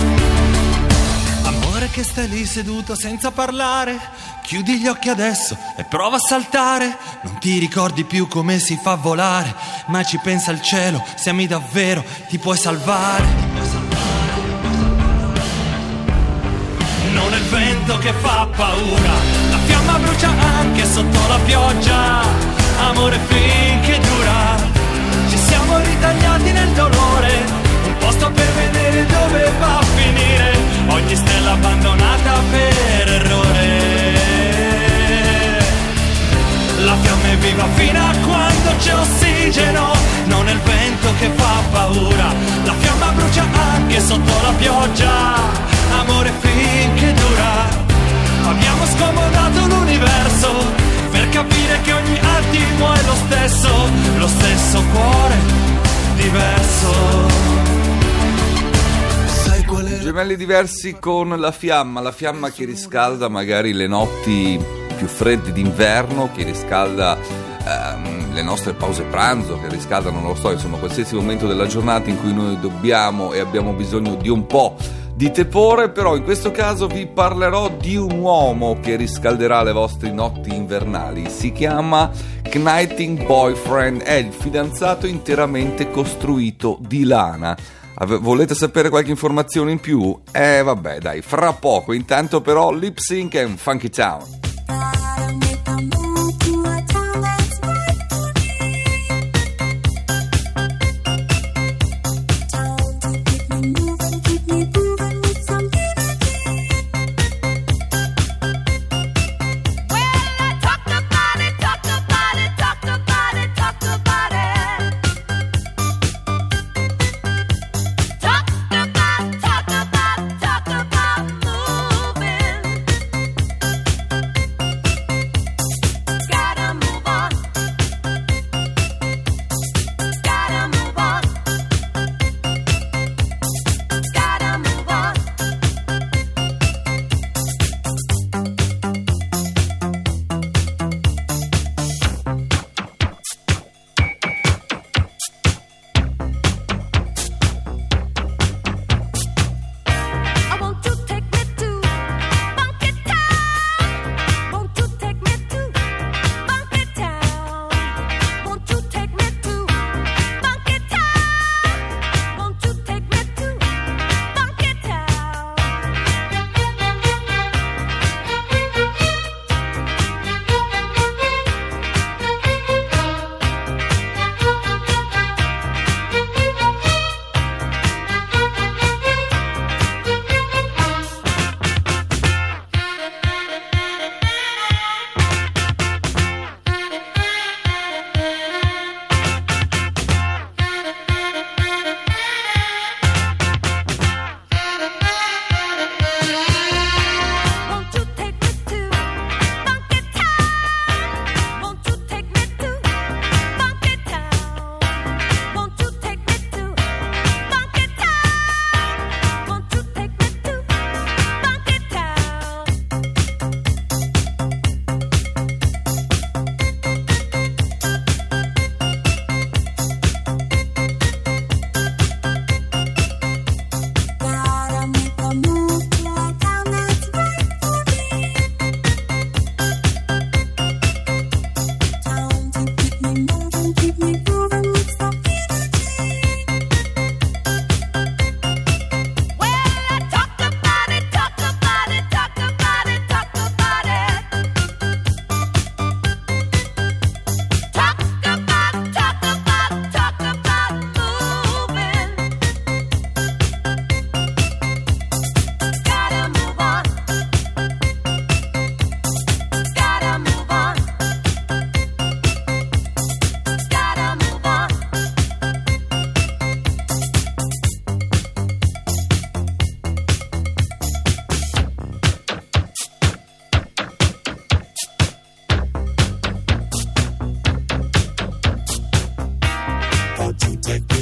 Amore che stai lì seduto senza parlare, chiudi gli occhi adesso e prova a saltare. Non ti ricordi più come si fa a volare, ma ci pensa il cielo, se ami davvero ti puoi salvare. Non è il vento che fa paura, la fiamma brucia anche sotto la pioggia, amore finché dura. Ci siamo ritagliati nel dolore, un posto per vedere dove va a finire ogni stella abbandonata per errore. La fiamma è viva fino a quando c'è ossigeno, non è il vento che fa paura. La fiamma brucia anche sotto la pioggia, amore finché dura. Abbiamo scomodato l'universo per capire che ogni attimo è lo stesso, lo stesso cuore diverso. Gemelli diversi con la fiamma, la fiamma che riscalda magari le notti più fredde d'inverno, che riscalda ehm, le nostre pause pranzo, che riscaldano, non lo so, insomma qualsiasi momento della giornata in cui noi dobbiamo e abbiamo bisogno di un po' di tepore. Però in questo caso vi parlerò di un uomo che riscalderà le vostre notti invernali. Si chiama Knighting Boyfriend, è il fidanzato interamente costruito di lana. Ave- volete sapere qualche informazione in più? Eh vabbè dai, fra poco. Intanto però Lip Sync e Funky Town. Talk about, talk about moving.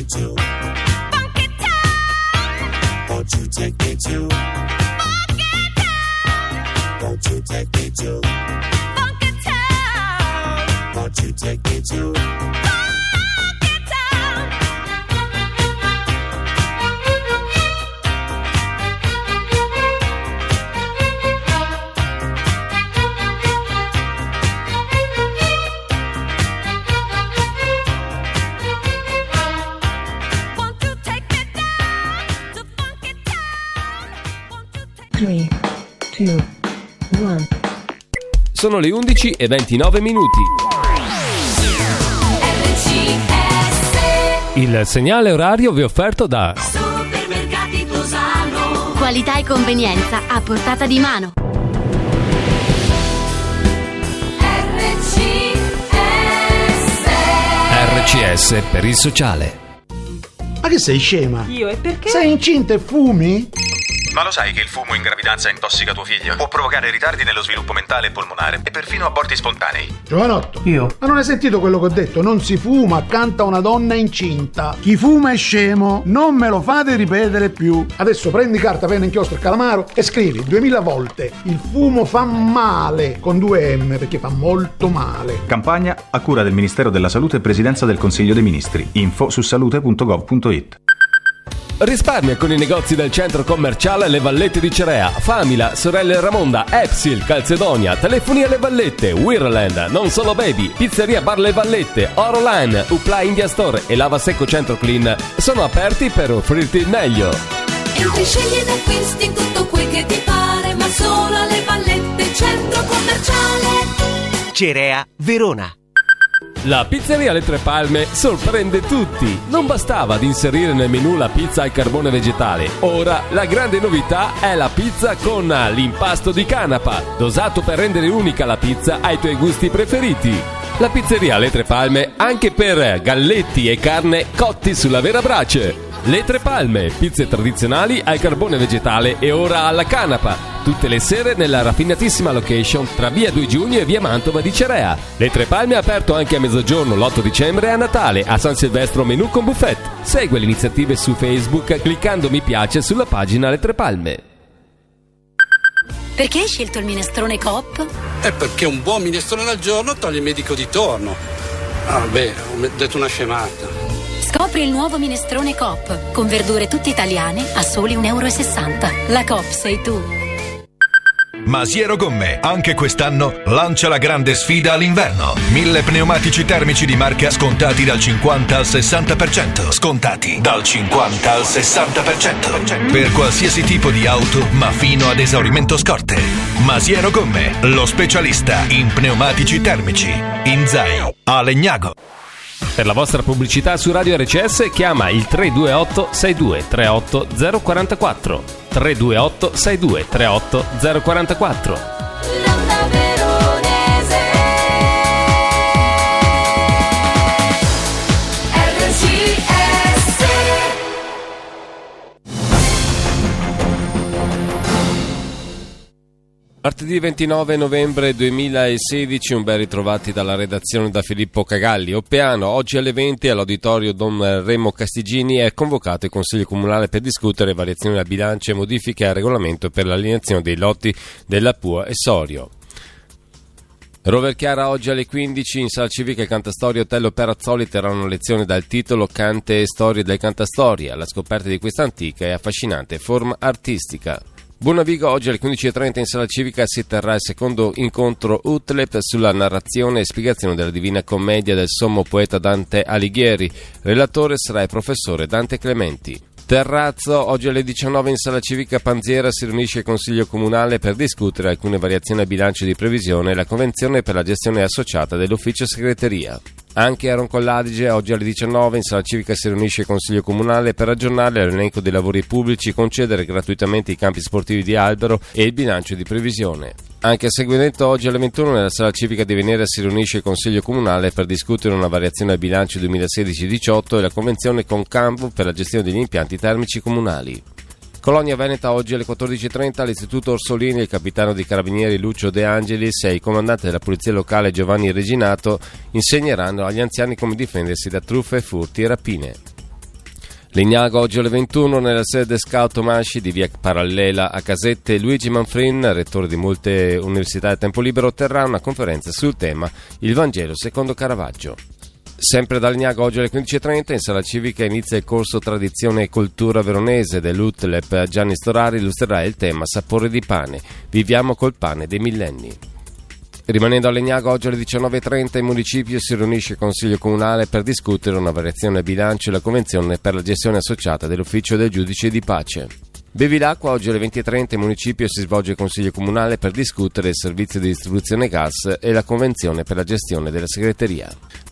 me to Funky Town? Won't you take me to Funky Town? Won't you take me to Funky Town? Won't you take me to Funky Town? tre, due, uno. Sono le undici e ventinove minuti. Il segnale orario vi è offerto da Supermercati Tosano. Qualità e convenienza a portata di mano. R C S per il sociale. Ma che sei scema? Io e perché? Sei incinta e fumi? Ma lo sai che il fumo in gravidanza intossica tuo figlio? Può provocare ritardi nello sviluppo mentale e polmonare e perfino aborti spontanei. Giovanotto, Io? ma non hai sentito quello che ho detto? Non si fuma accanto a una donna incinta. Chi fuma è scemo. Non me lo fate ripetere più. Adesso prendi carta, penna, inchiostro e calamaro e scrivi duemila volte: il fumo fa male, con due M, perché fa molto male. Campagna a cura del Ministero della Salute e Presidenza del Consiglio dei Ministri. Info su salute punto gov punto it. Risparmia con i negozi del centro commerciale Le Vallette di Cerea, Famila, Sorelle Ramonda, Epsil, Calzedonia, Telefoni alle Vallette, Wirland, Non Solo Baby, Pizzeria Bar Le Vallette, Oroline, Upla India Store e Lava Secco Centro Clean sono aperti per offrirti il meglio. Entri, scegli ed acquisti tutto quel che ti pare, ma solo alle Vallette, centro commerciale Cerea, Verona. La pizzeria Le Tre Palme sorprende tutti. Non bastava ad inserire nel menù la pizza al carbone vegetale. Ora la grande novità è la pizza con l'impasto di canapa, dosato per rendere unica la pizza ai tuoi gusti preferiti. La pizzeria Le Tre Palme anche per galletti e carne cotti sulla vera brace. Le Tre Palme, pizze tradizionali al carbone vegetale e ora alla canapa. Tutte le sere nella raffinatissima location tra via due giugno e via Mantova di Cerea. Le Tre Palme è aperto anche a mezzogiorno l'otto dicembre e a Natale, a San Silvestro menù con buffet. Segue le iniziative su Facebook cliccando mi piace sulla pagina Le Tre Palme. Perché hai scelto il minestrone Coop? È perché un buon minestrone al giorno toglie il medico di torno. Ah beh, ho detto una scemata. Scopri il nuovo minestrone Coop, con verdure tutte italiane a soli un euro e sessanta. La Coop sei tu. Masiero Gomme, anche quest'anno lancia la grande sfida all'inverno. Mille pneumatici termici di marca scontati dal cinquanta al sessanta per cento. Scontati dal cinquanta al sessanta per cento. Per qualsiasi tipo di auto, ma fino ad esaurimento scorte. Masiero Gomme, lo specialista in pneumatici termici. In Zai, a Legnago. Per la vostra pubblicità su Radio R C S chiama il tre due otto sei due tre otto zero quattro quattro. tre due otto sei due tre otto zero quattro quattro. Martedì ventinove novembre duemilasedici, un ben ritrovati dalla redazione da Filippo Cagalli. Oppiano, oggi alle venti all'auditorio Don Remo Castigini è convocato il Consiglio Comunale per discutere variazioni al bilancio e modifiche al regolamento per l'allineazione dei lotti della Pua e Sorio. Rover Chiara oggi alle quindici in Sala Civica il Cantastoria Hotel Perazzoli terranno lezione dal titolo Cante e storie del Cantastoria, la scoperta di questa antica e affascinante forma artistica. Buonavigo oggi alle quindici e trenta in Sala Civica si terrà il secondo incontro Utlet sulla narrazione e spiegazione della Divina Commedia del sommo poeta Dante Alighieri. Relatore sarà il professore Dante Clementi. Terrazzo, oggi alle diciannove in Sala Civica Panziera si riunisce il Consiglio Comunale per discutere alcune variazioni al bilancio di previsione e la Convenzione per la gestione associata dell'Ufficio Segreteria. Anche a Roncolladige, oggi alle diciannove in Sala Civica si riunisce il Consiglio Comunale per aggiornare l'elenco dei lavori pubblici, concedere gratuitamente i campi sportivi di Albero e il bilancio di previsione. Anche a Seguinetto, oggi alle ventuno nella Sala Civica di Venera si riunisce il Consiglio Comunale per discutere una variazione al bilancio duemilasedici diciotto e la Convenzione con Campo per la gestione degli impianti termici comunali. Colonia Veneta oggi alle quattordici e trenta all'Istituto Orsolini il capitano di carabinieri Lucio De Angelis e il comandante della polizia locale Giovanni Reginato insegneranno agli anziani come difendersi da truffe, furti e rapine. Legnago oggi alle ventuno nella sede Scout Masci di via Parallela a Casette. Luigi Manfrin, rettore di molte università a tempo libero, terrà una conferenza sul tema Il Vangelo secondo Caravaggio. Sempre da Legnago oggi alle quindici e trenta in sala civica inizia il corso Tradizione e Cultura Veronese dell'U T L E P. Gianni Storari illustrerà il tema Sapore di pane. Viviamo col pane dei millenni. Rimanendo a Legnago oggi alle diciannove e trenta il municipio si riunisce il Consiglio Comunale per discutere una variazione al bilancio e la convenzione per la gestione associata dell'ufficio del giudice di pace. Bevilacqua oggi alle venti e trenta il municipio si svolge il Consiglio Comunale per discutere il servizio di distribuzione gas e la convenzione per la gestione della segreteria.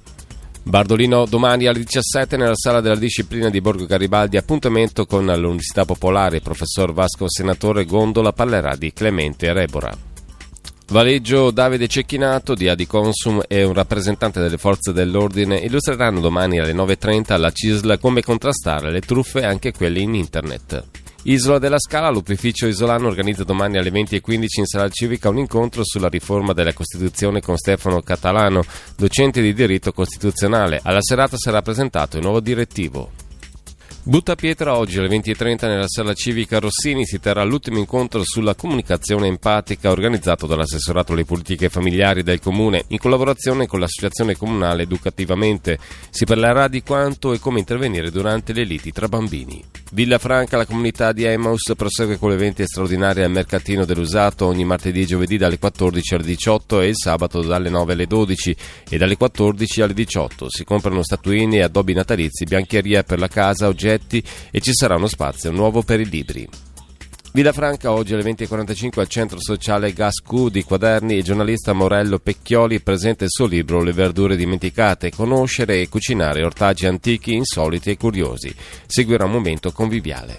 Bardolino domani alle diciassette nella sala della disciplina di Borgo Garibaldi, appuntamento con l'Università Popolare. Il professor Vasco Senatore Gondola parlerà di Clemente Rebora. Valeggio Davide Cecchinato di Adiconsum e un rappresentante delle forze dell'ordine illustreranno domani alle nove e trenta alla C I S L come contrastare le truffe, anche quelle in internet. Isola della Scala, l'Opificio Isolano organizza domani alle venti e quindici in sala civica un incontro sulla riforma della Costituzione con Stefano Catalano, docente di diritto costituzionale. Alla serata sarà presentato il nuovo direttivo. Buttapietra oggi alle venti e trenta nella sala civica Rossini si terrà l'ultimo incontro sulla comunicazione empatica organizzato dall'assessorato alle politiche familiari del comune in collaborazione con l'associazione comunale Educativamente. Si parlerà di quanto e come intervenire durante le liti tra bambini. Villafranca, la comunità di Emmaus prosegue con eventi straordinari al mercatino dell'usato ogni martedì e giovedì dalle quattordici alle diciotto e il sabato dalle nove alle dodici e dalle quattordici alle diciotto. Si comprano statuine e addobbi natalizi, biancheria per la casa, oggetti e ci sarà uno spazio nuovo per i libri. Villafranca oggi alle venti e quarantacinque al centro sociale Gascu di Quaderni. Il giornalista Morello Pecchioli presenta il suo libro Le verdure dimenticate, conoscere e cucinare ortaggi antichi, insoliti e curiosi. Seguirà un momento conviviale.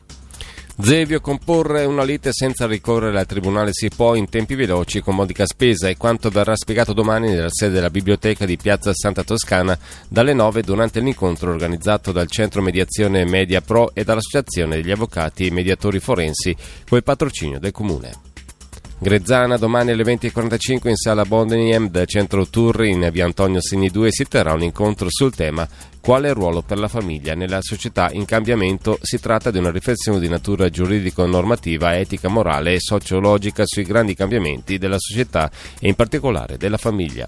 Zevio, comporre una lite senza ricorrere al tribunale si può in tempi veloci e con modica spesa, e quanto verrà spiegato domani nella sede della biblioteca di Piazza Santa Toscana dalle nove durante l'incontro organizzato dal Centro Mediazione Media Pro e dall'Associazione degli Avvocati e Mediatori Forensi col patrocinio del Comune. Grezzana, domani alle venti e quarantacinque in sala Bondeniem del Centro Turri in via Antonio Segni due si terrà un incontro sul tema Quale ruolo per la famiglia nella società in cambiamento? Si tratta di una riflessione di natura giuridico-normativa, etica, morale e sociologica sui grandi cambiamenti della società e in particolare della famiglia.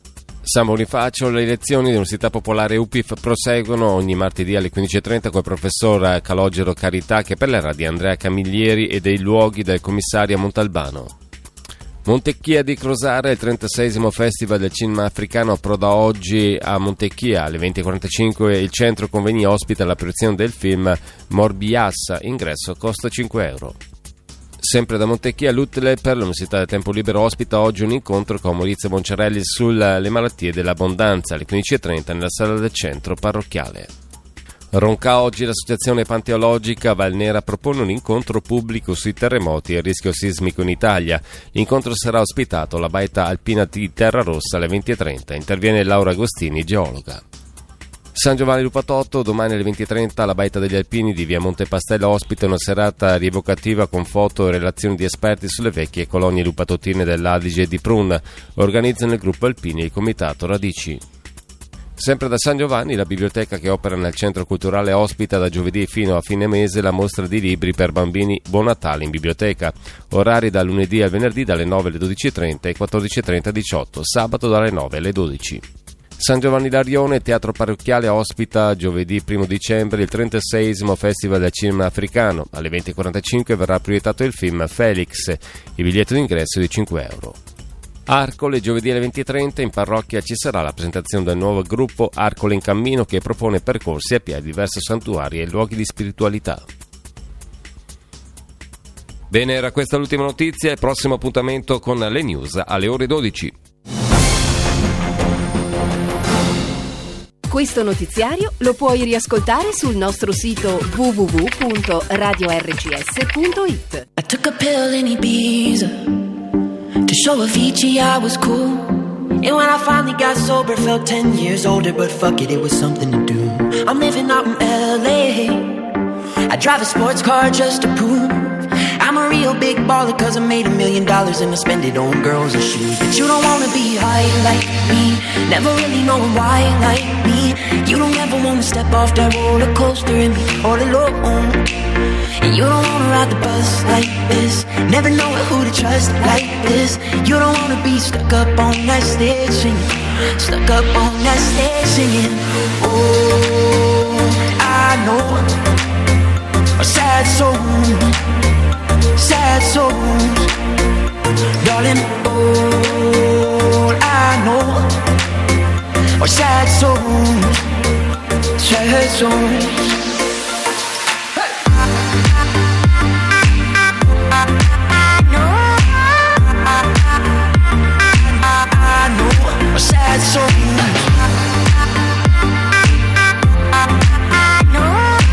San Bonifacio, le lezioni dell'Università Popolare U P I F proseguono ogni martedì alle quindici e trenta col professor Calogero Carità che parlerà di Andrea Camiglieri e dei luoghi del commissario Montalbano. Montecchia di Crosare, il trentaseiesimo Festival del Cinema Africano approda oggi a Montecchia. Alle venti e quarantacinque il centro convegni ospita la proiezione del film Morbiassa, ingresso costa cinque euro. Sempre da Montecchia, l'U T L E P, l'Università del Tempo Libero, ospita oggi un incontro con Maurizio Boncerelli sulle malattie dell'abbondanza alle quindici e trenta nella sala del centro parrocchiale. Ronca oggi l'associazione Panteologica Valnera propone un incontro pubblico sui terremoti e il rischio sismico in Italia. L'incontro sarà ospitato alla baita alpina di Terrarossa alle venti e trenta. Interviene Laura Agostini, geologa. San Giovanni Lupatotto, domani alle venti e trenta alla baita degli Alpini di via Montepastella ospita una serata rievocativa con foto e relazioni di esperti sulle vecchie colonie lupatottine dell'Adige e di Prun. Organizzano il gruppo Alpini e il comitato Radici. Sempre da San Giovanni, la biblioteca che opera nel centro culturale ospita da giovedì fino a fine mese la mostra di libri per bambini Buon Natale in biblioteca. Orari da lunedì al venerdì dalle nove alle dodici e trenta e quattordici e trenta alle diciotto, sabato dalle nove alle dodici. San Giovanni d'Arione, teatro parrocchiale, ospita giovedì primo dicembre il trentaseiesimo Festival del Cinema Africano. Alle venti e quarantacinque verrà proiettato il film Felix. Il biglietto d'ingresso è di cinque euro. Arcole, giovedì alle venti e trenta in parrocchia ci sarà la presentazione del nuovo gruppo Arcole in Cammino che propone percorsi a piedi verso santuari e luoghi di spiritualità. Bene, era questa l'ultima notizia. Il prossimo appuntamento con le news alle ore dodici. Questo notiziario lo puoi riascoltare sul nostro sito w w w punto radio r g s punto i t. I took a pill in Ibiza to show Avicii I was cool. And when I finally got sober, felt ten years older, but fuck it, it was something to do. I'm living out in L A. I drive a sports car just to prove I'm a real a big baller cause I made a million dollars and I spend it on girls and shoes. But you don't wanna be high like me, never really knowing why like me. You don't ever wanna step off that roller coaster and be all alone. And you don't wanna ride the bus like this, never know who to trust like this. You don't wanna be stuck up on that stage singing, stuck up on that stage singing. Oh, I know a sad soul, sad souls, darling. All I know are sad souls, sad souls. Sad soul. I know.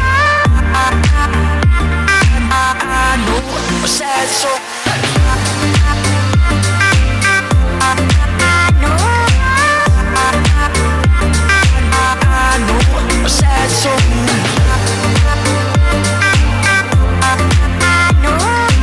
I know. Sad soul. I know. I know. Sad soul. I know.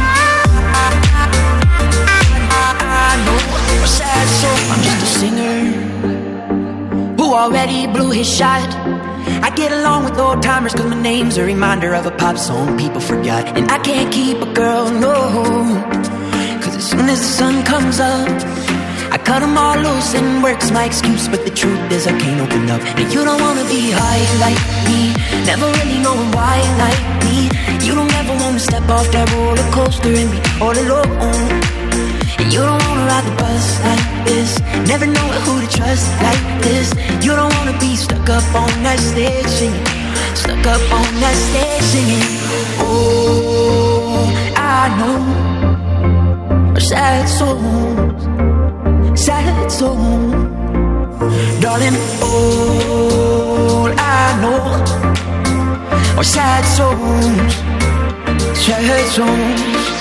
I know. Sad soul. I'm just a singer who already blew his shot. I get along with old timers cause my name's a reminder of a pop song people forgot. And I can't keep a girl, no, cause as soon as the sun comes up I cut them all loose and work's my excuse. But the truth is I can't open up. And you don't wanna be high like me, never really knowing why like me. You don't ever wanna step off that roller coaster and be all alone. And you don't wanna ride the bus like this, never know who to trust like this. You don't wanna be stuck up on that stage singing, stuck up on that stage singing. Oh, I know sad souls, sad souls, darling. All I know are sad souls, sad souls.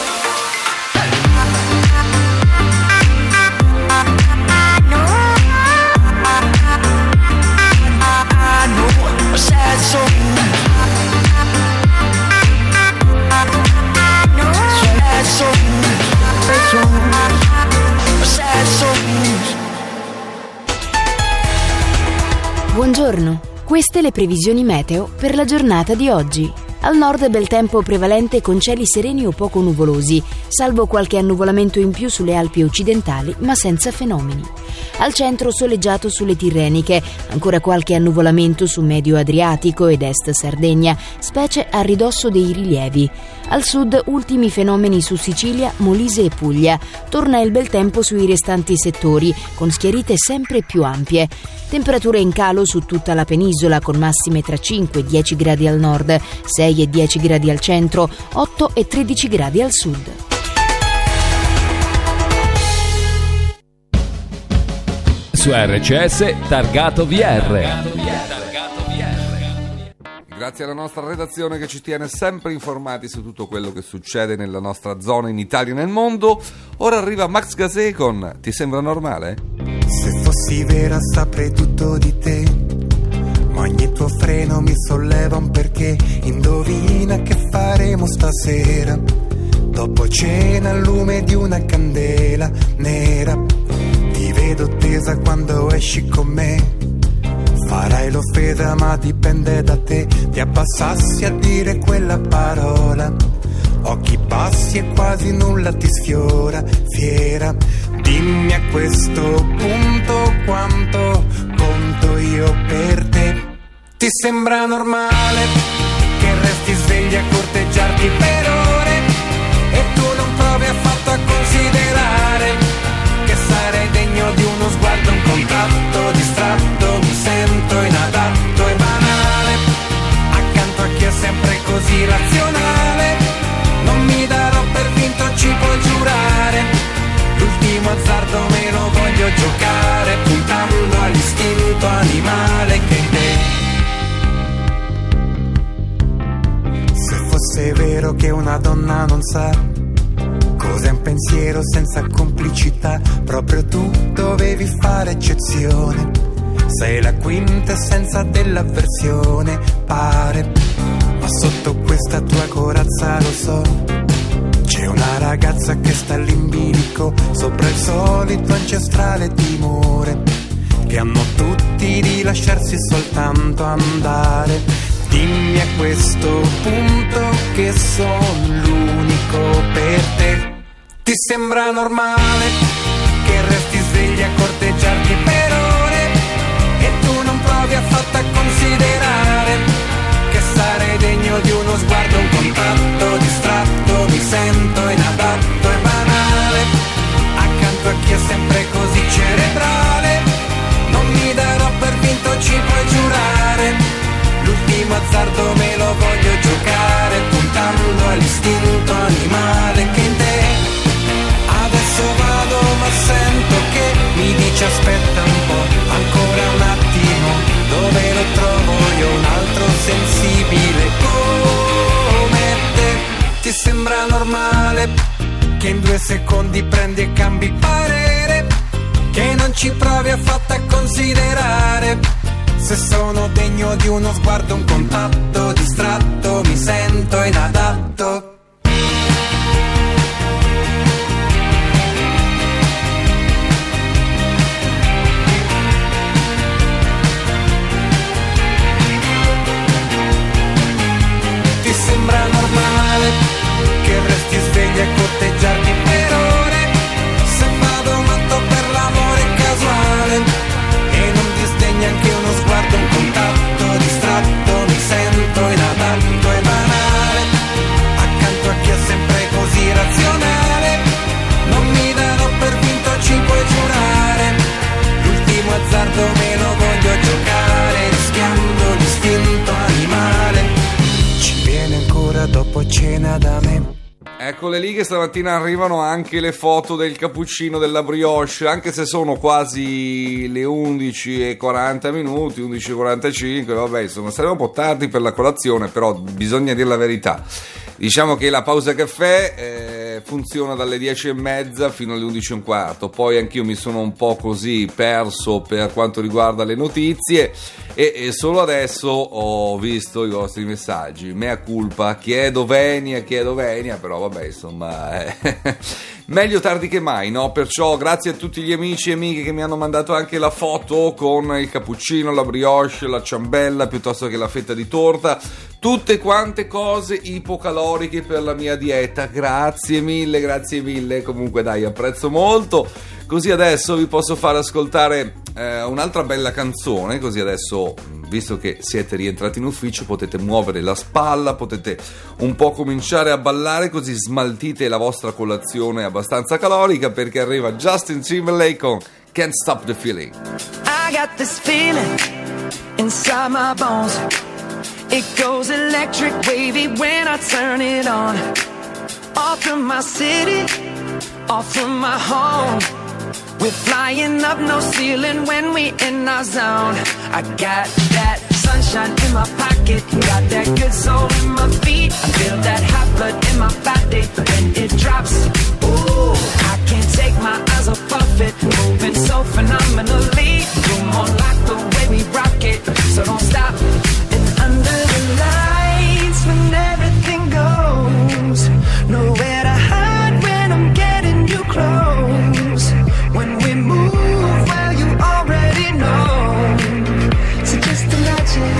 Sad soul. Sad soul. Sad souls. Buongiorno, queste le previsioni meteo per la giornata di oggi. Al nord bel tempo prevalente con cieli sereni o poco nuvolosi, salvo qualche annuvolamento in più sulle Alpi occidentali, ma senza fenomeni. Al centro soleggiato sulle Tirreniche, ancora qualche annuvolamento su Medio Adriatico ed Est Sardegna, specie a ridosso dei rilievi. Al sud ultimi fenomeni su Sicilia, Molise e Puglia. Torna il bel tempo sui restanti settori, con schiarite sempre più ampie. Temperature in calo su tutta la penisola, con massime tra cinque e dieci gradi al nord, sei e dieci gradi al centro, otto e tredici gradi al sud. Su R C S Targato V R. Grazie alla nostra redazione che ci tiene sempre informati su tutto quello che succede nella nostra zona, in Italia e nel mondo. Ora arriva Max Gazzè con Ti sembra normale? Se fossi vera saprei tutto di te, ma ogni tuo freno mi solleva un perché. Indovina che faremo stasera, dopo cena al lume di una candela nera. Ti vedo tesa quando esci con me, farai l'offesa ma dipende da te. Ti abbassassi a dire quella parola, occhi bassi e quasi nulla ti sfiora. Fiera, dimmi a questo punto quanto conto io per te. Ti sembra normale che resti svegli a corteggiarti per ore e tu non provi affatto a considerare che sarei degno di uno sguardo, un contatto distratto. Mi sento inadatto e banale accanto a chi è sempre così razionale. Non mi darò per vinto, ci puoi giurare. L'ultimo azzardo me lo voglio giocare, puntando all'istinto animale che in te. Se fosse vero che una donna non sa cos'è un pensiero senza complicità, proprio tu dovevi fare eccezione. Sei la quintessenza dell'avversione, pare. Ma sotto questa tua corazza lo so, c'è C'è una ragazza che sta lì in bilico sopra il solito ancestrale timore che hanno tutti di lasciarsi soltanto andare. Dimmi a questo punto che sono l'unico per te. Ti sembra normale che resti svegli a corteggiarti per ore e tu non provi affatto a considerare che sarei degno di uno sguardo, un contatto distratto? Mi sento inadatto e banale accanto a chi è sempre così cerebrale. Non mi darò per vinto, ci puoi giurare. L'ultimo azzardo me lo voglio giocare, puntando all'istinto animale che in te. Adesso vado ma sento che mi dice aspetta un po', ancora un attimo, dove lo trovo io un altro sensibile come te? Ti sembra normale che in due secondi prendi e cambi parere, che non ci provi affatto a considerare se sono degno di uno sguardo, un contatto distratto? Mi sento inadatto. Ti sembra normale che resti svegli a corteggiarmi per ore, se vado matto per l'amore casuale e non disdegni anche uno sguardo, un contatto distratto? Mi sento inadatto e banale accanto a chi è sempre così razionale. Non mi darò per vinto, ci puoi giurare. L'ultimo azzardo me lo voglio giocare, rischiando l'istinto animale. Ci viene ancora dopo cena da me. Eccole lì che stamattina arrivano anche le foto del cappuccino, della brioche, anche se sono quasi le undici e quaranta minuti, undici e quarantacinque, vabbè, insomma, saremo un po' tardi per la colazione, però bisogna dire la verità. Diciamo che la pausa caffè eh, funziona dalle dieci e mezza fino alle undici e un quarto, poi anch'io mi sono un po' così perso per quanto riguarda le notizie e, e solo adesso ho visto i vostri messaggi. Mea culpa, chiedo venia, chiedo venia, però vabbè, insomma, eh, meglio tardi che mai, no? Perciò grazie a tutti gli amici e amiche che mi hanno mandato anche la foto con il cappuccino, la brioche, la ciambella, piuttosto che la fetta di torta, tutte quante cose ipocaloriche per la mia dieta. Grazie mille, grazie mille, comunque dai, apprezzo molto. Così adesso vi posso far ascoltare eh, un'altra bella canzone, così adesso, visto che siete rientrati in ufficio, potete muovere la spalla, potete un po' cominciare a ballare, così smaltite la vostra colazione abbastanza calorica, perché arriva Justin Timberlake con Can't Stop the Feeling. I got this feeling inside my bones. It goes electric wavy when I turn it on. Off from my city, off from my home. We're flying up no ceiling when we in our zone. I got that sunshine in my pocket, got that good soul in my feet. I feel that hot blood in my body when it drops. Ooh, I can't take my eyes off of it, moving so phenomenally. You're more like the way we rock it, so don't stop. And under the lights when everything goes, nowhere to hide when I'm getting you close. When we move, well, you already know. So just imagine.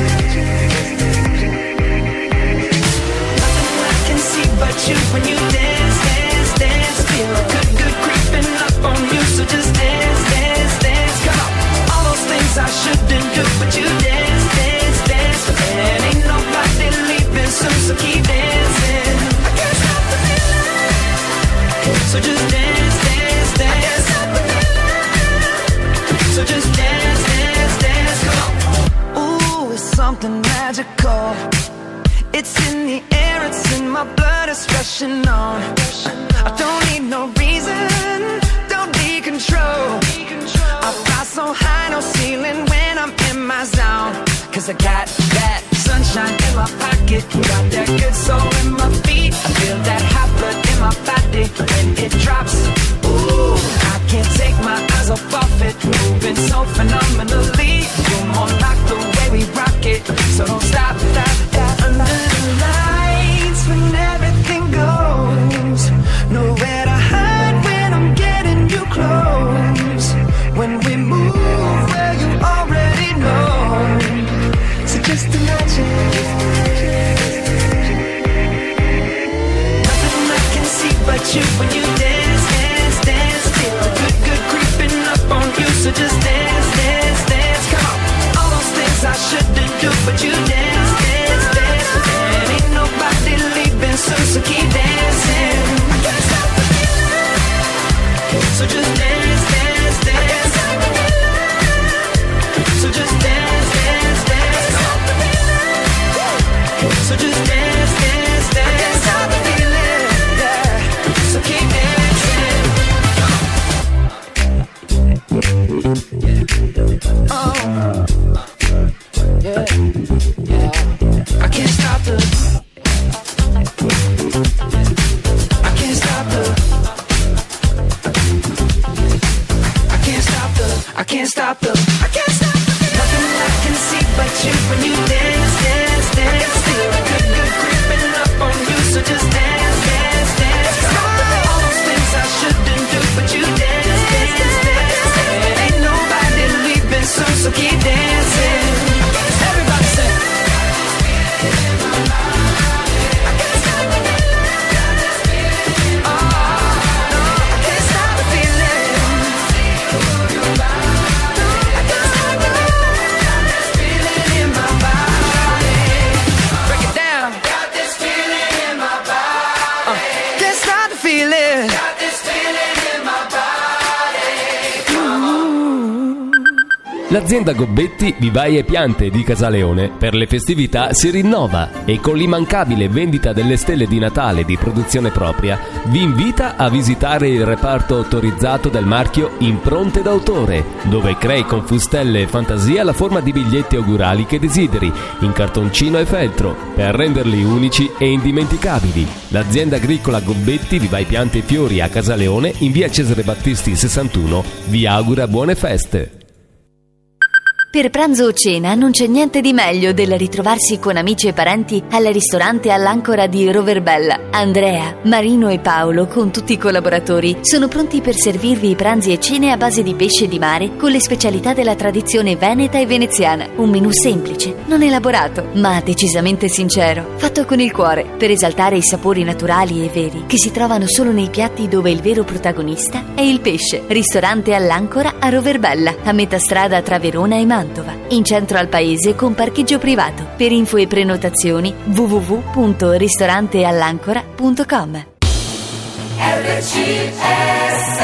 Nothing I can see but you when you dance, dance, dance. Feel good, good creeping up on you. So just dance, dance, dance. Come on. All those things I shouldn't do, but you dance, dance, dance. And ain't nobody leaving soon, so keep dancing. I can't stop the feeling. So just dance, dance, dance. So just dance, dance, dance, come on. Ooh, it's something magical. It's in the air, it's in my blood, it's rushing on. I don't need no reason, don't be control. I fly so high, no ceiling when I'm in my zone. Cause I got that sunshine in my pocket, got that good soul in my feet. I feel that hot blood in my body when it drops. Ooh, I can't take my eyes off of it, moving so phenomenally. You're more like the way we rock it, so don't stop, stop, stop. Under the lights when everything goes. I can't stop the I can't stop the I can't stop the I can't stop the I can't stop the nothing I can see but you when you dance, dance, dance. Feel a good, good creeping up on you, so just dance, dance, dance. All those things I shouldn't do, but you dance, dance, dance. Ain't nobody leaving soon, so keep dancing. Everybody say L'azienda Gobbetti Vivaie e Piante di Casaleone per le festività si rinnova e con l'immancabile vendita delle stelle di Natale di produzione propria vi invita a visitare il reparto autorizzato del marchio Impronte d'autore, dove crei con fustelle e fantasia la forma di biglietti augurali che desideri, in cartoncino e feltro, per renderli unici e indimenticabili. L'azienda agricola Gobbetti Vivaie Piante e Fiori a Casaleone, in via Cesare Battisti sessantuno, vi augura buone feste. Per pranzo o cena non c'è niente di meglio del ritrovarsi con amici e parenti al ristorante all'Ancora di Roverbella. Andrea, Marino e Paolo, con tutti i collaboratori, sono pronti per servirvi i pranzi e cene a base di pesce di mare con le specialità della tradizione veneta e veneziana. Un menù semplice, non elaborato, ma decisamente sincero, fatto con il cuore, per esaltare i sapori naturali e veri che si trovano solo nei piatti dove il vero protagonista è il pesce. Ristorante all'Ancora a Roverbella, a metà strada tra Verona e Mantova, in centro al paese con parcheggio privato. Per info e prenotazioni w w w punto ristoranteallancora punto com. R C S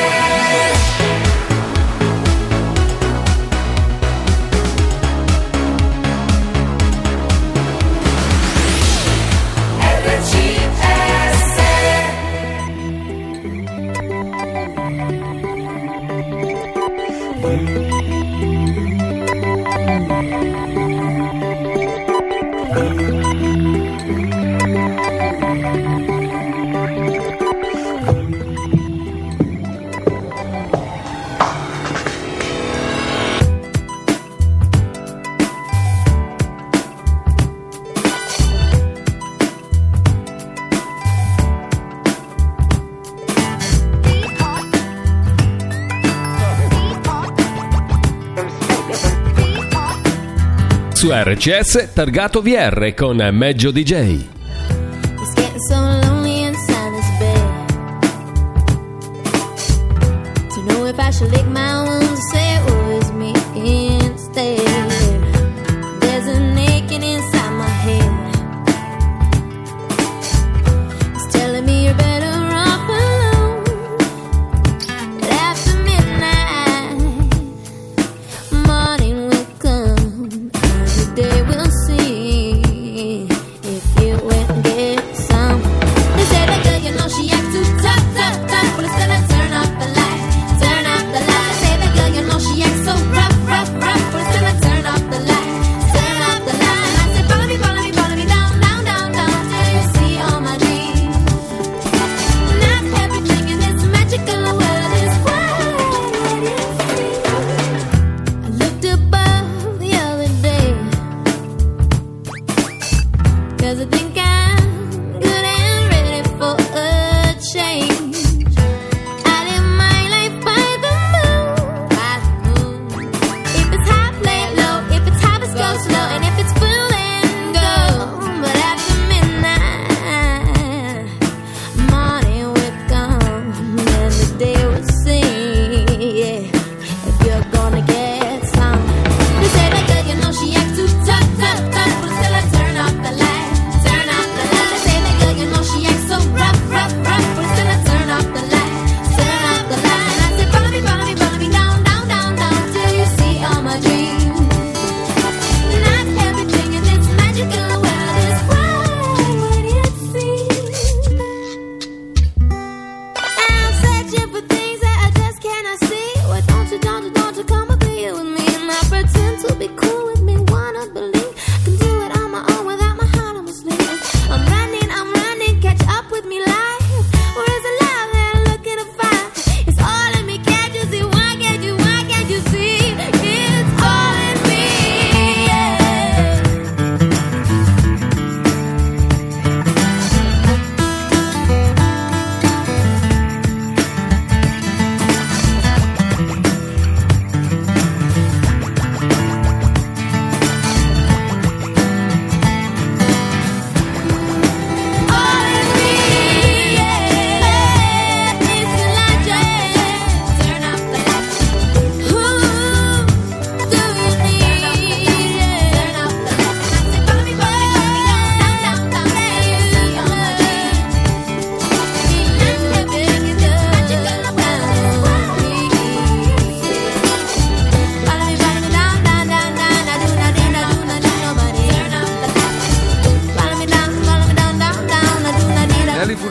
Su R C S Targato V R con Meggio D J. It's getting so lonely inside this bed. To know if I should lick my wounds or say it was me instead. There's an aching inside my head. It's telling me you're better off alone. But after midnight, morning will come. The day we'll see if you went and get some. They say that girl, you know she acts too tough, tough, tough. But instead I turn off the light, turn off the light. They say that girl, you know she acts so rough, rough, rough. But instead I turn off the light, turn off the light. I say follow me, follow me, follow me down, down, down, down till you see all my dreams. Not everything in this magical world is what it seems. I looked above the other day, 'cause I think I'm good and ready for a change. I live my life by the moon, by the moon. If it's high, play it low. If it's high, let's go slow. And if it's full, then go. But after midnight, morning will come and the day will sing. Yeah, if you're gonna get some. They say that girl, you know she acts too tough, tough, tough. But still I turn off the light, turn off the light. They say that girl, you know she acts so rough, rough, rough. But still I turn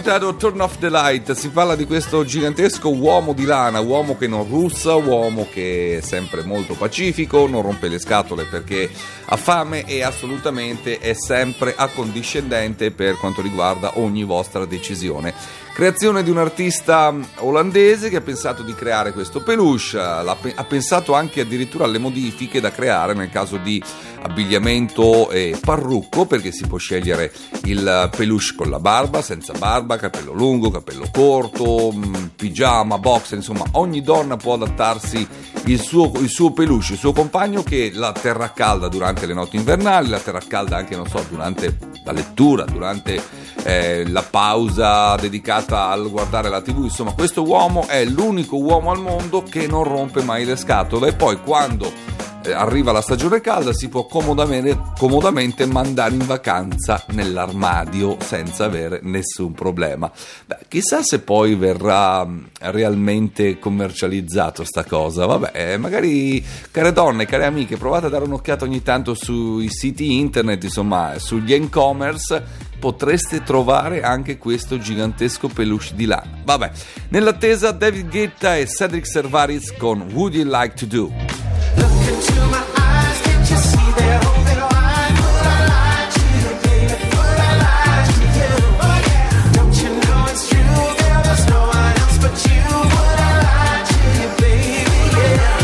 ascoltato Turn Off the Light. Si parla di questo gigantesco uomo di lana, uomo che non russa, uomo che è sempre molto pacifico, non rompe le scatole perché ha fame e assolutamente è sempre accondiscendente per quanto riguarda ogni vostra decisione. Creazione di un artista olandese che ha pensato di creare questo peluche, ha pensato anche addirittura alle modifiche da creare nel caso di abbigliamento e parrucco, perché si può scegliere il peluche con la barba, senza barba, capello lungo, capello corto, pigiama, boxer, insomma ogni donna può adattarsi il suo, il suo peluche, il suo compagno che la terrà calda durante le notti invernali, la terrà calda anche, non so, durante la lettura, durante eh, la pausa dedicata al guardare la tivù. Insomma, questo uomo è l'unico uomo al mondo che non rompe mai le scatole, e poi quando eh, arriva la stagione calda si può comodamente, comodamente mandare in vacanza nell'armadio senza avere nessun problema. Beh, chissà se poi verrà realmente commercializzato sta cosa. Vabbè, magari, care donne, care amiche, provate a dare un'occhiata ogni tanto sui siti internet, insomma sugli e-commerce, potreste trovare anche questo gigantesco peluche di lana. Vabbè, nell'attesa David Guetta e Cedric Servaris con Would You Like to Do. Look into my eyes, can't you see they're open wide? Would I lie to you, baby? Would I lie to you? Oh yeah. Don't you know it's true, girl, there's no one else but you. Would I lie to you, baby? Yeah.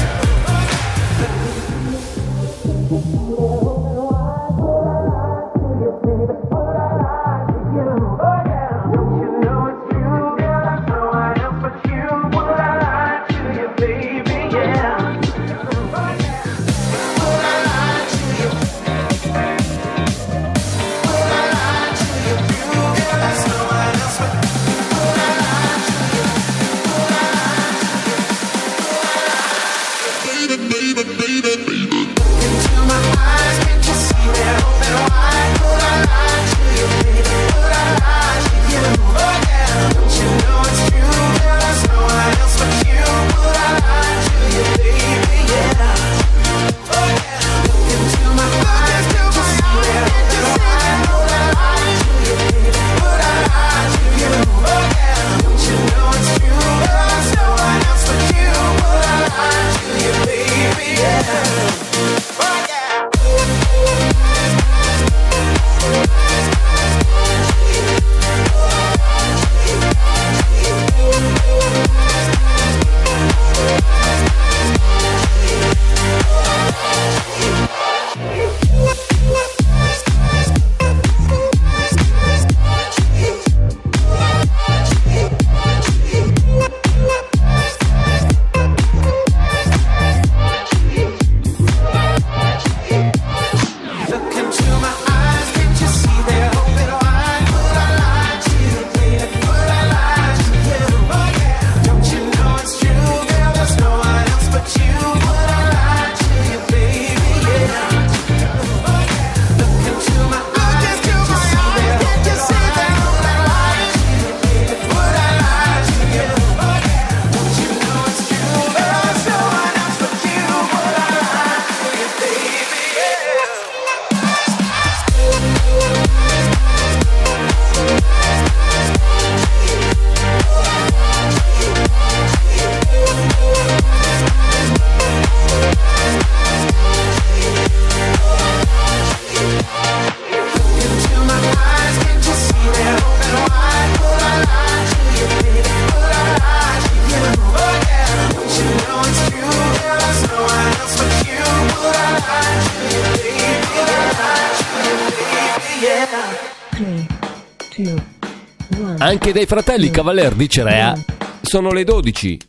Anche dai fratelli Cavalier di Cerea sono le dodici.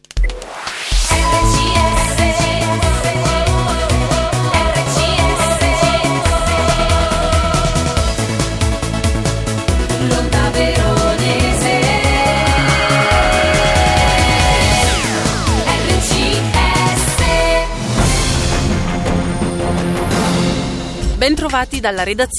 Bentrovati dalla redazione.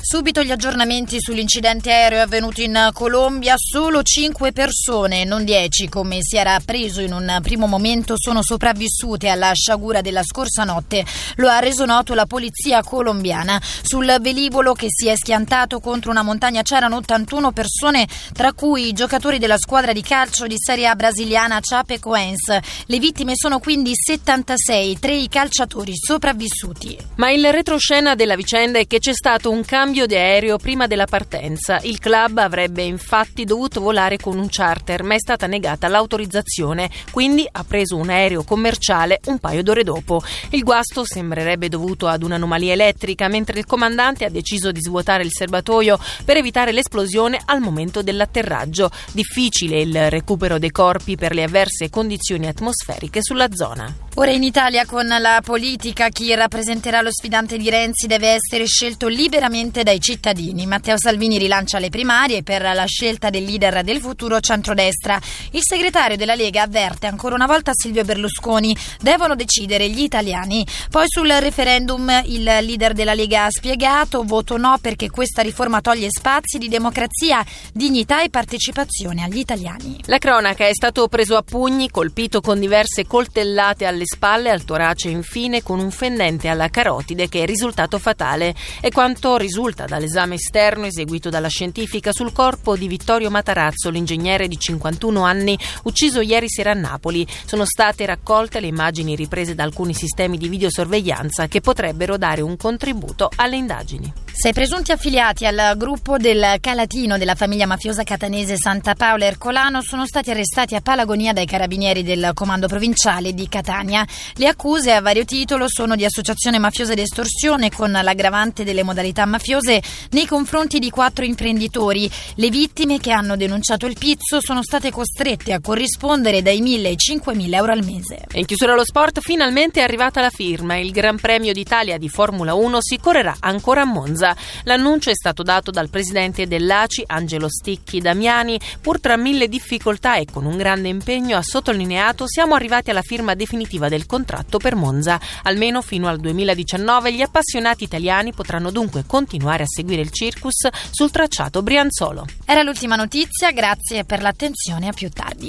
Subito gli aggiornamenti sull'incidente aereo avvenuto in Colombia. Solo cinque persone, non dieci come si era appreso in un primo momento, sono sopravvissute alla sciagura della scorsa notte. Lo ha reso noto la polizia colombiana. Sul velivolo che si è schiantato contro una montagna c'erano ottantuno persone, tra cui i giocatori della squadra di calcio di Serie A brasiliana Chapecoense. Le vittime sono quindi settantasei, tre i calciatori sopravvissuti. Ma il retroscena della vicenda è che c'è stato un cambio di aereo prima della partenza. Il club avrebbe infatti dovuto volare con un charter, ma è stata negata l'autorizzazione, quindi ha preso un aereo commerciale un paio d'ore dopo. Il guasto sembrerebbe dovuto ad un'anomalia elettrica, mentre il comandante ha deciso di svuotare il serbatoio per evitare l'esplosione al momento dell'atterraggio. Difficile il recupero dei corpi per le avverse condizioni atmosferiche sulla zona. Ora in Italia con la politica, chi rappresenterà lo sfidante di Renzi deve essere scelto liberamente dai cittadini. Matteo Salvini rilancia le primarie per la scelta del leader del futuro centrodestra. Il segretario della Lega avverte ancora una volta Silvio Berlusconi: devono decidere gli italiani. Poi sul referendum il leader della Lega ha spiegato: voto no perché questa riforma toglie spazi di democrazia, dignità e partecipazione agli italiani. La cronaca: è stato preso a pugni, colpito con diverse coltellate alle spalle, al torace e infine con un fendente alla carotide che è risultato fatale. È quanto risulta dall'esame esterno eseguito dalla scientifica sul corpo di Vittorio Matarazzo, l'ingegnere di cinquantuno anni ucciso ieri sera a Napoli. Sono state raccolte le immagini riprese da alcuni sistemi di videosorveglianza che potrebbero dare un contributo alle indagini. Sei presunti affiliati al gruppo del Calatino della famiglia mafiosa catanese Santa Paola Ercolano sono stati arrestati a Palagonia dai carabinieri del comando provinciale di Catania. Le accuse a vario titolo sono di associazione mafiosa ed estorsione, con l'aggravante delle modalità mafiose nei confronti di quattro imprenditori. Le vittime che hanno denunciato il pizzo sono state costrette a corrispondere dai mille ai cinquemila euro al mese. E in chiusura allo sport, finalmente è arrivata la firma. Il Gran Premio d'Italia di Formula uno si correrà ancora a Monza. L'annuncio è stato dato dal presidente dell'A C I, Angelo Sticchi Damiani. Pur tra mille difficoltà e con un grande impegno, ha sottolineato: siamo arrivati alla firma definitiva del contratto per Monza. Almeno fino al duemiladiciannove gli appassionati italiani potranno dunque continuare a seguire il circus sul tracciato Brianzolo. Era l'ultima notizia, grazie per l'attenzione, a più tardi.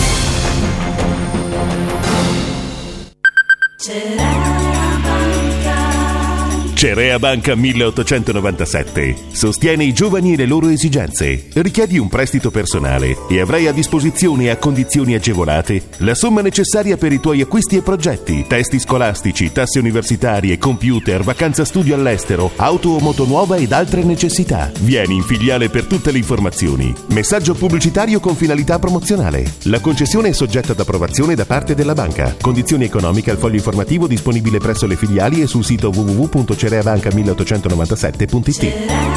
Cerea Banca milleottocentonovantasette sostiene i giovani e le loro esigenze. Richiedi un prestito personale e avrai a disposizione a condizioni agevolate la somma necessaria per i tuoi acquisti e progetti, testi scolastici, tasse universitarie, computer, vacanza studio all'estero, auto o moto nuova ed altre necessità. Vieni in filiale per tutte le informazioni. Messaggio pubblicitario con finalità promozionale. La concessione è soggetta ad approvazione da parte della banca. Condizioni economiche al foglio informativo disponibile presso le filiali e sul sito w w w punto cerea banca milleottocentonovantasette punto it.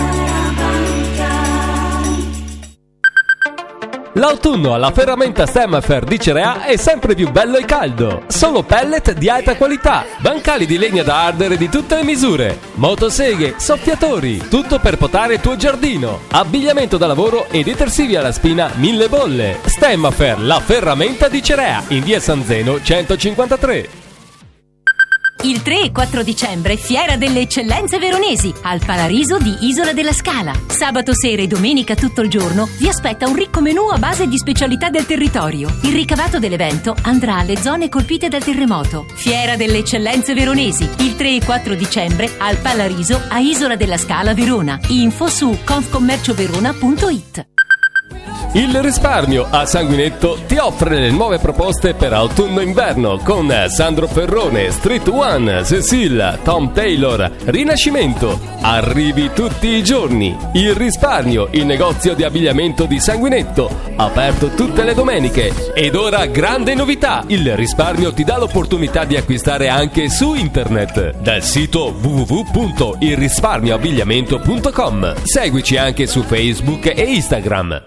L'autunno alla ferramenta Semafer di Cerea è sempre più bello e caldo. Solo pellet di alta qualità, bancali di legna da ardere di tutte le misure, motoseghe, soffiatori, tutto per potare il tuo giardino, abbigliamento da lavoro e detersivi alla spina mille bolle. Semafer, la ferramenta di Cerea, in via San Zeno centocinquantatré. Il tre e quattro dicembre, Fiera delle Eccellenze Veronesi, al Palariso di Isola della Scala. Sabato sera e domenica tutto il giorno vi aspetta un ricco menù a base di specialità del territorio. Il ricavato dell'evento andrà alle zone colpite dal terremoto. Fiera delle Eccellenze Veronesi, il tre e quattro dicembre, al Palariso a Isola della Scala, Verona. Info su confcommercioverona punto it. Il risparmio a Sanguinetto ti offre le nuove proposte per autunno-inverno con Sandro Ferrone, Street One, Cecil, Tom Taylor, Rinascimento. Arrivi tutti i giorni. Il risparmio, il negozio di abbigliamento di Sanguinetto, aperto tutte le domeniche. Ed ora grande novità, il risparmio ti dà l'opportunità di acquistare anche su internet dal sito w w w punto il risparmio abbigliamento punto com. Seguici anche su Facebook e Instagram.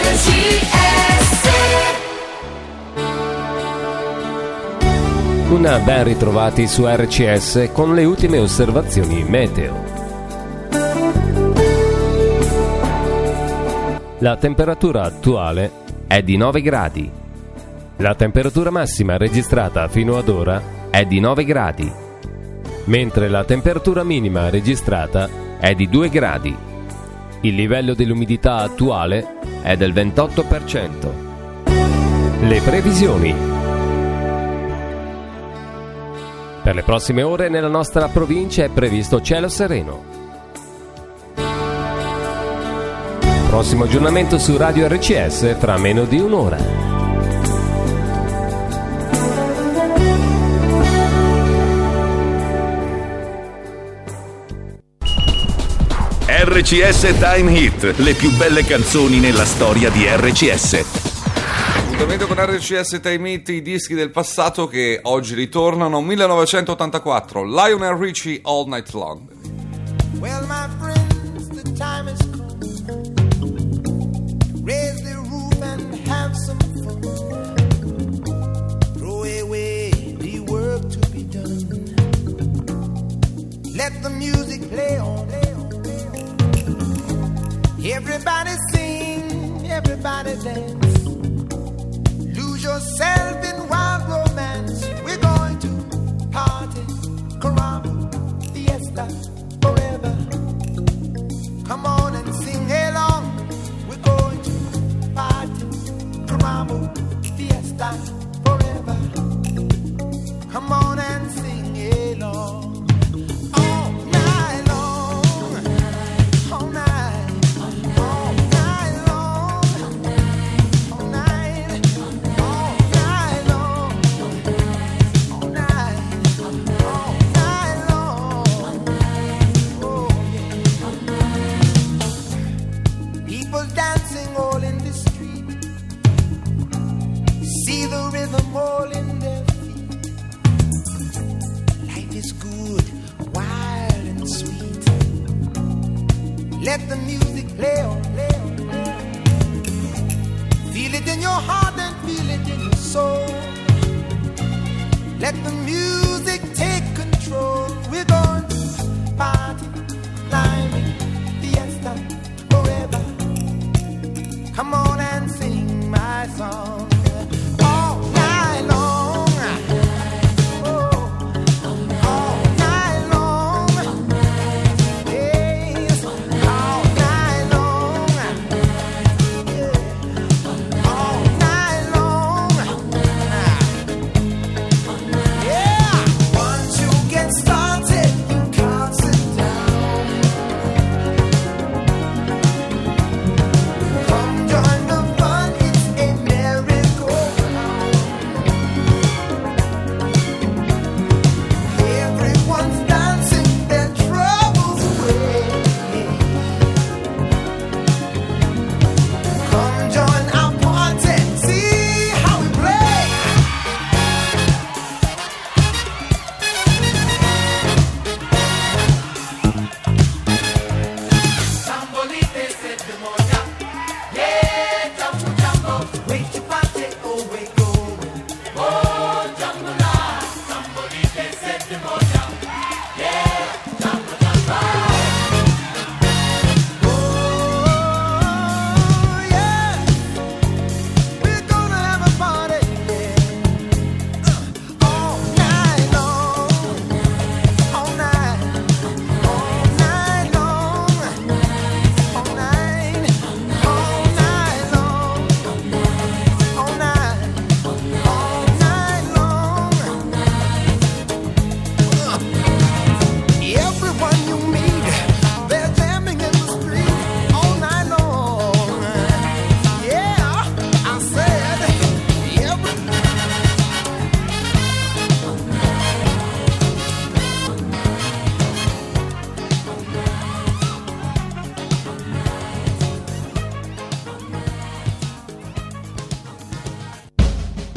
Una ben ritrovati su R C S con le ultime osservazioni meteo. La temperatura attuale è di nove gradi. La temperatura massima registrata fino ad ora è di nove gradi, mentre la temperatura minima registrata è di due gradi. Il livello dell'umidità attuale è del ventotto per cento. Le previsioni. Per le prossime ore nella nostra provincia è previsto cielo sereno. Prossimo aggiornamento su Radio R C S fra meno di un'ora. R C S Time Hit, le più belle canzoni nella storia di R C S. Appuntamento con R C S Time Hit, i dischi del passato che oggi ritornano. millenovecentottantaquattro, Lionel Richie, All Night Long. Well, my friends, the time has come. Raise the roof and have some fun. Throw away the work to be done. Let the music play on. Everybody sing, everybody dance. Lose yourself in wild romance. We're going to party, caramba, fiesta, forever. Come on and sing along. We're going to party, caramba, fiesta, forever. Come on and sing along. All night long, all night, all night long, all night. Dancing all in the street, see the rhythm all in their feet. Life is good, wild and sweet. Let the music play on, play on, play on. Feel it in your heart and feel it in your soul. Let the music take control. We're going to party, climbing, fiesta, forever. Come on and sing my song all night long. Oh, all night long. Yes, all night long. Yeah, all night long. Yeah, once you get started, you can't sit down. Join the fun, it's a merry-go-round. Everyone's dancing their troubles away. Come join our party, see how we play. Sambolite se de moja. Yeah, jumbo jumbo, wait your party, oh wait go. Oh, jumbo la, sambolite set the moja. Yeah, jumbo jumbo. Oh, yeah, we're gonna have a party, yeah. Uh, all night long, all night, all night long, all night. All night long, all night, all night long. Everyone you meet, they're jamming in the street all night long. Yeah, I said, every.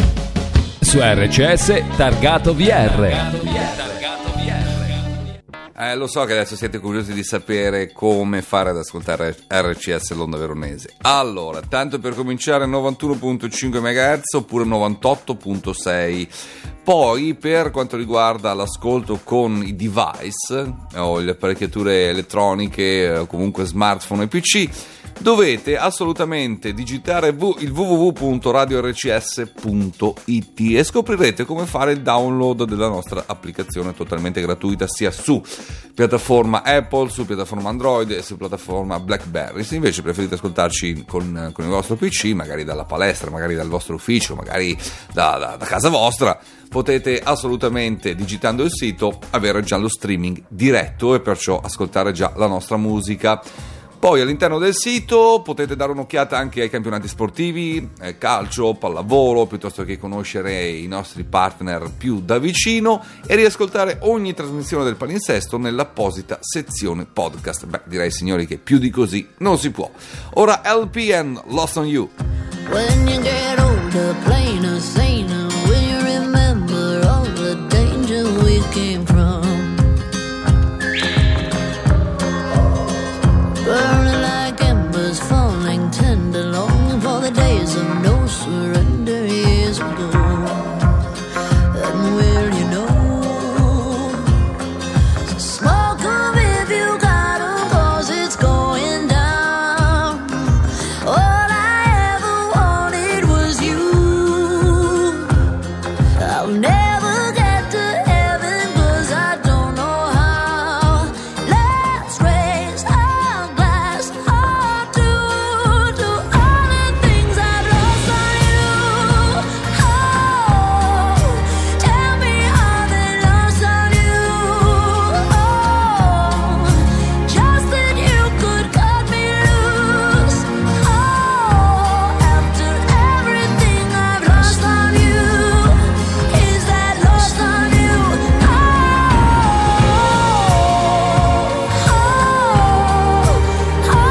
Su R C S Targato V R. Eh, lo so che adesso siete curiosi di sapere come fare ad ascoltare R C S l'Onda Veronese. Allora, tanto per cominciare novantuno virgola cinque megahertz oppure novantotto virgola sei. Poi, per quanto riguarda l'ascolto con i device o le apparecchiature elettroniche o comunque smartphone e P C, dovete assolutamente digitare v- il w w w punto radio r c s punto i t e scoprirete come fare il download della nostra applicazione totalmente gratuita sia su piattaforma Apple, su piattaforma Android e su piattaforma BlackBerry. Se invece preferite ascoltarci con, con il vostro P C, magari dalla palestra, magari dal vostro ufficio, magari da, da, da casa vostra, potete assolutamente, digitando il sito, avere già lo streaming diretto e perciò ascoltare già la nostra musica. Poi all'interno del sito potete dare un'occhiata anche ai campionati sportivi, eh, calcio, pallavolo, piuttosto che conoscere i nostri partner più da vicino e riascoltare ogni trasmissione del Palinsesto nell'apposita sezione podcast. Beh, direi signori che più di così non si può. Ora L P N, Lost on You. When you get older, plainer, saner, will you remember all the danger we came from? Burning like embers, falling tender, longing for the days of no surrender years ago. And will you know? So smoke 'em if you got 'em, 'cause it's going down. All I ever wanted was you. I'll never get to heaven 'cause I don't know how. Let's raise our glass up to, to all the things I've lost on you. Oh, tell me how they lost on you. Oh, just that you could cut me loose. Oh, after everything I've lost on you, is that lost on you? Oh, oh, oh,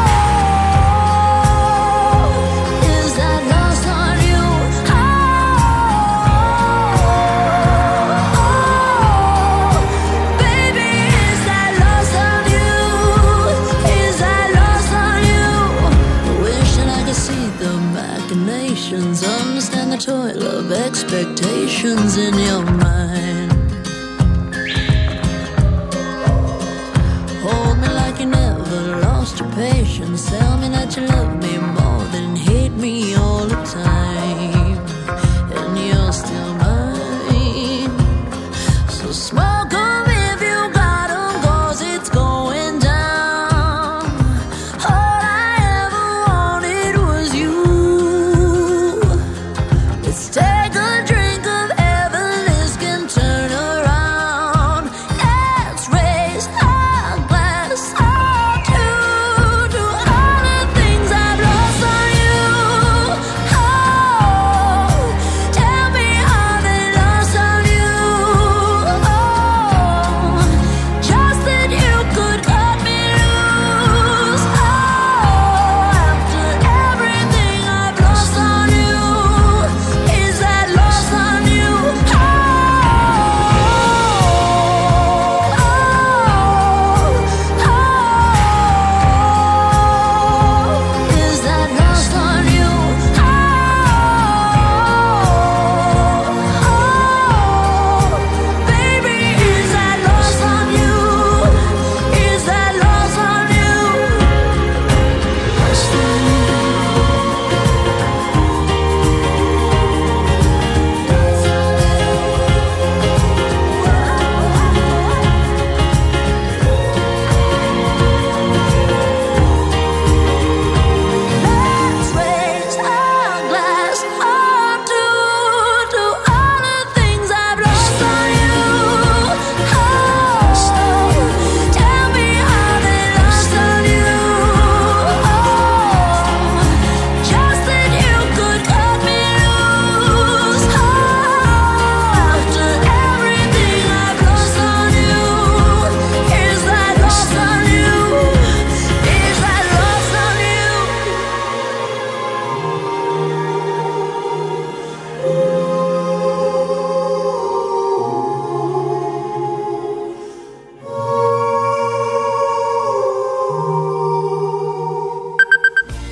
is that lost on you? Oh, baby, is that lost on you? Is that lost on you? Wishing I could see the machinations, understand the toil of expectations in your mind. Hold me like you never lost your patience. Tell me that you love me more than hate me all the time. And you're still mine. So smoke 'em if you got 'em, 'cause it's going down. All I ever wanted was you. Let's take a drink of heaven, this can turn around. Let's raise our glass up to, to all the things I've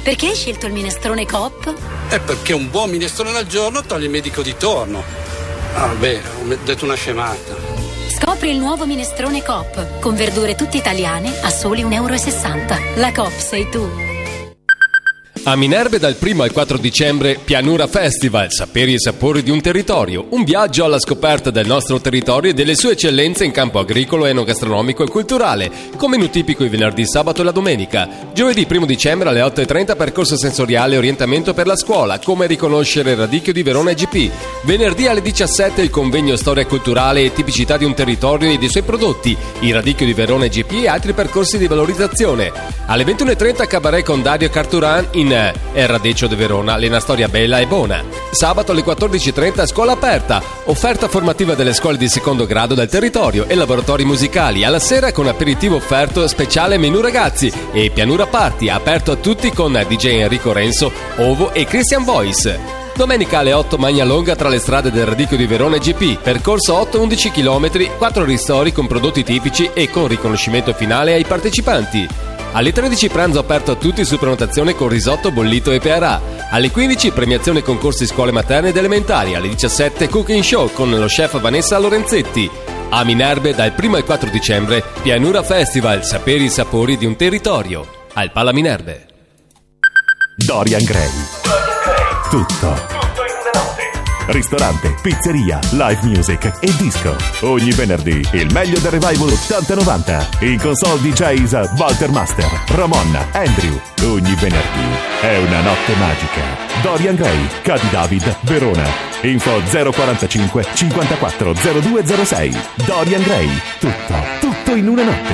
Perché hai scelto il minestrone Coop? È perché un buon minestrone al giorno toglie il medico di torno. Ah, beh, ho detto una scemata. Scopri il nuovo minestrone Coop, con verdure tutte italiane a soli un euro e sessanta. La Coop sei tu. A Minerve dal primo al quattro dicembre Pianura Festival, saperi e sapori di un territorio, un viaggio alla scoperta del nostro territorio e delle sue eccellenze in campo agricolo, enogastronomico e culturale, con menù tipico il venerdì, sabato e la domenica. Giovedì primo dicembre alle otto e trenta percorso sensoriale e orientamento per la scuola, come riconoscere il radicchio di Verona G P. Venerdì alle diciassette il convegno storia culturale e tipicità di un territorio e dei suoi prodotti, il radicchio di Verona G P e altri percorsi di valorizzazione. Alle ventuno e trenta cabaret con Dario Carturan in El Radecio de Verona, l'ena storia bella e buona. Sabato alle quattordici e trenta scuola aperta, offerta formativa delle scuole di secondo grado del territorio e laboratori musicali. Alla sera con aperitivo offerto speciale menù ragazzi e Pianura Party aperto a tutti con D J Enrico Renzo, Ovo e Christian Voice. Domenica alle otto Magna Longa tra le strade del radicchio di Verona G P, percorso otto undici chilometri, quattro ristori con prodotti tipici e con riconoscimento finale ai partecipanti. Alle tredici pranzo aperto a tutti su prenotazione con risotto, bollito e P R A. Alle quindici premiazione concorsi scuole materne ed elementari. Alle diciassette cooking show con lo chef Vanessa Lorenzetti. A Minerve dal primo al quattro dicembre Pianura Festival, saperi e sapori di un territorio. Al Pala Minerve. Dorian Gray. Tutto. Ristorante, pizzeria, live music e disco. Ogni venerdì il meglio del revival ottanta novanta. In console D Js Walter Master, Ramon, Andrew. Ogni venerdì è una notte magica. Dorian Gray, Cadi David, Verona. Info zero quarantacinque cinquantaquattro zero due zero sei. Dorian Gray. Tutto, tutto in una notte.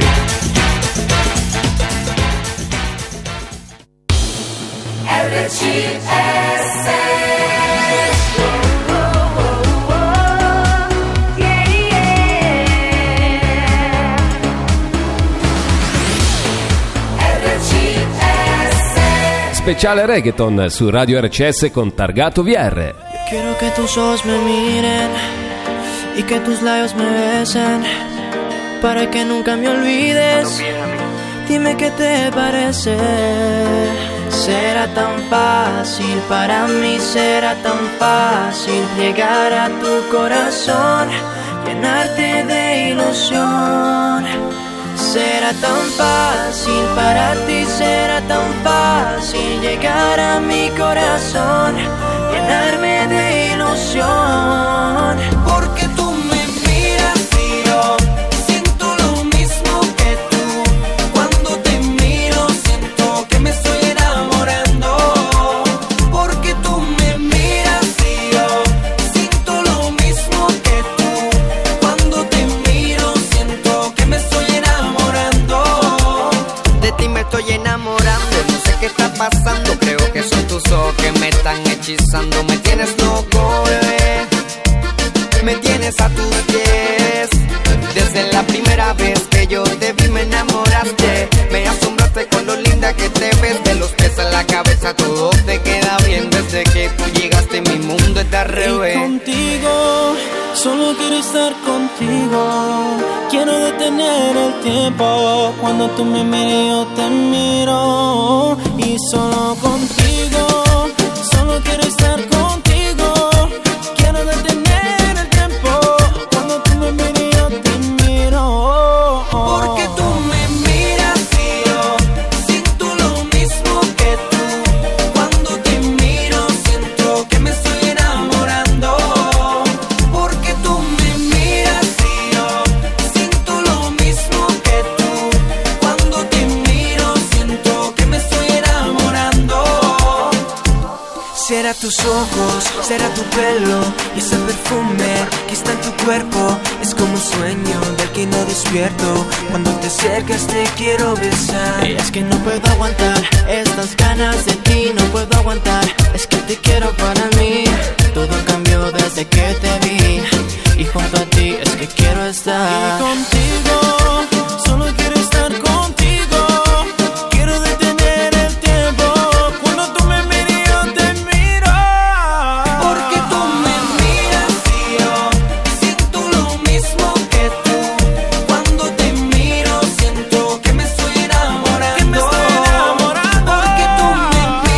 R C S Speciale reggaeton su Radio R C S con Targato V R. Quiero que tus ojos me miren y que tus labios me besen para que nunca me olvides. Dime qué te parece. Será tan fácil para mí, será tan fácil llegar a tu corazón, llenarte de ilusión. Será tan fácil para ti, será tan fácil llegar a mi corazón, llenarme de ilusión. Porque tú me miras y yo siento lo mismo que tú. Cuando te miro siento que me estoy enamorando. Porque tú me miras y yo siento lo mismo que tú. Cuando te miro siento que me estoy enamorando. De ti me estoy enamorando, no sé qué está pasando. Creo que son tus ojos que me están hechizando. Me tienes loco, bebé, me tienes a tus pies. Desde la primera vez que yo te vi me enamoraste. Me asombraste con lo linda que te ves. De los pies a la cabeza todo te queda bien. Desde que tú llegaste mi mundo está al revés. Y contigo, solo quiero estar contigo. Quiero detener el tiempo. Cuando tú me mires yo te miro. Y solo contigo, solo quiero estar contigo. Quiero detener el tiempo. Cuando tú me mires yo te miro. Porque tú me miras y yo siento lo mismo que tú. Cuando te miro siento que me estoy enamorando. Porque tú me miras y yo siento lo mismo que tú. Cuando te miro siento que me estoy enamorando. Será tus ojos, será tu pelo y ese perfume que está en tu cuerpo. Es como un sueño del que no despierto. Cuando te acercas te quiero besar. Y es que no puedo aguantar estas ganas de ti, no puedo aguantar. Es que te quiero para mí. Todo cambió desde que te vi. Y junto a ti es que quiero estar. Y contigo, solo quiero estar contigo. Quiero detener el tiempo. Cuando tú me mires yo te miro. Porque tú me miras y yo siento lo mismo que tú. Cuando te miro siento que me estoy enamorando. Que me estoy enamorando. Porque tú me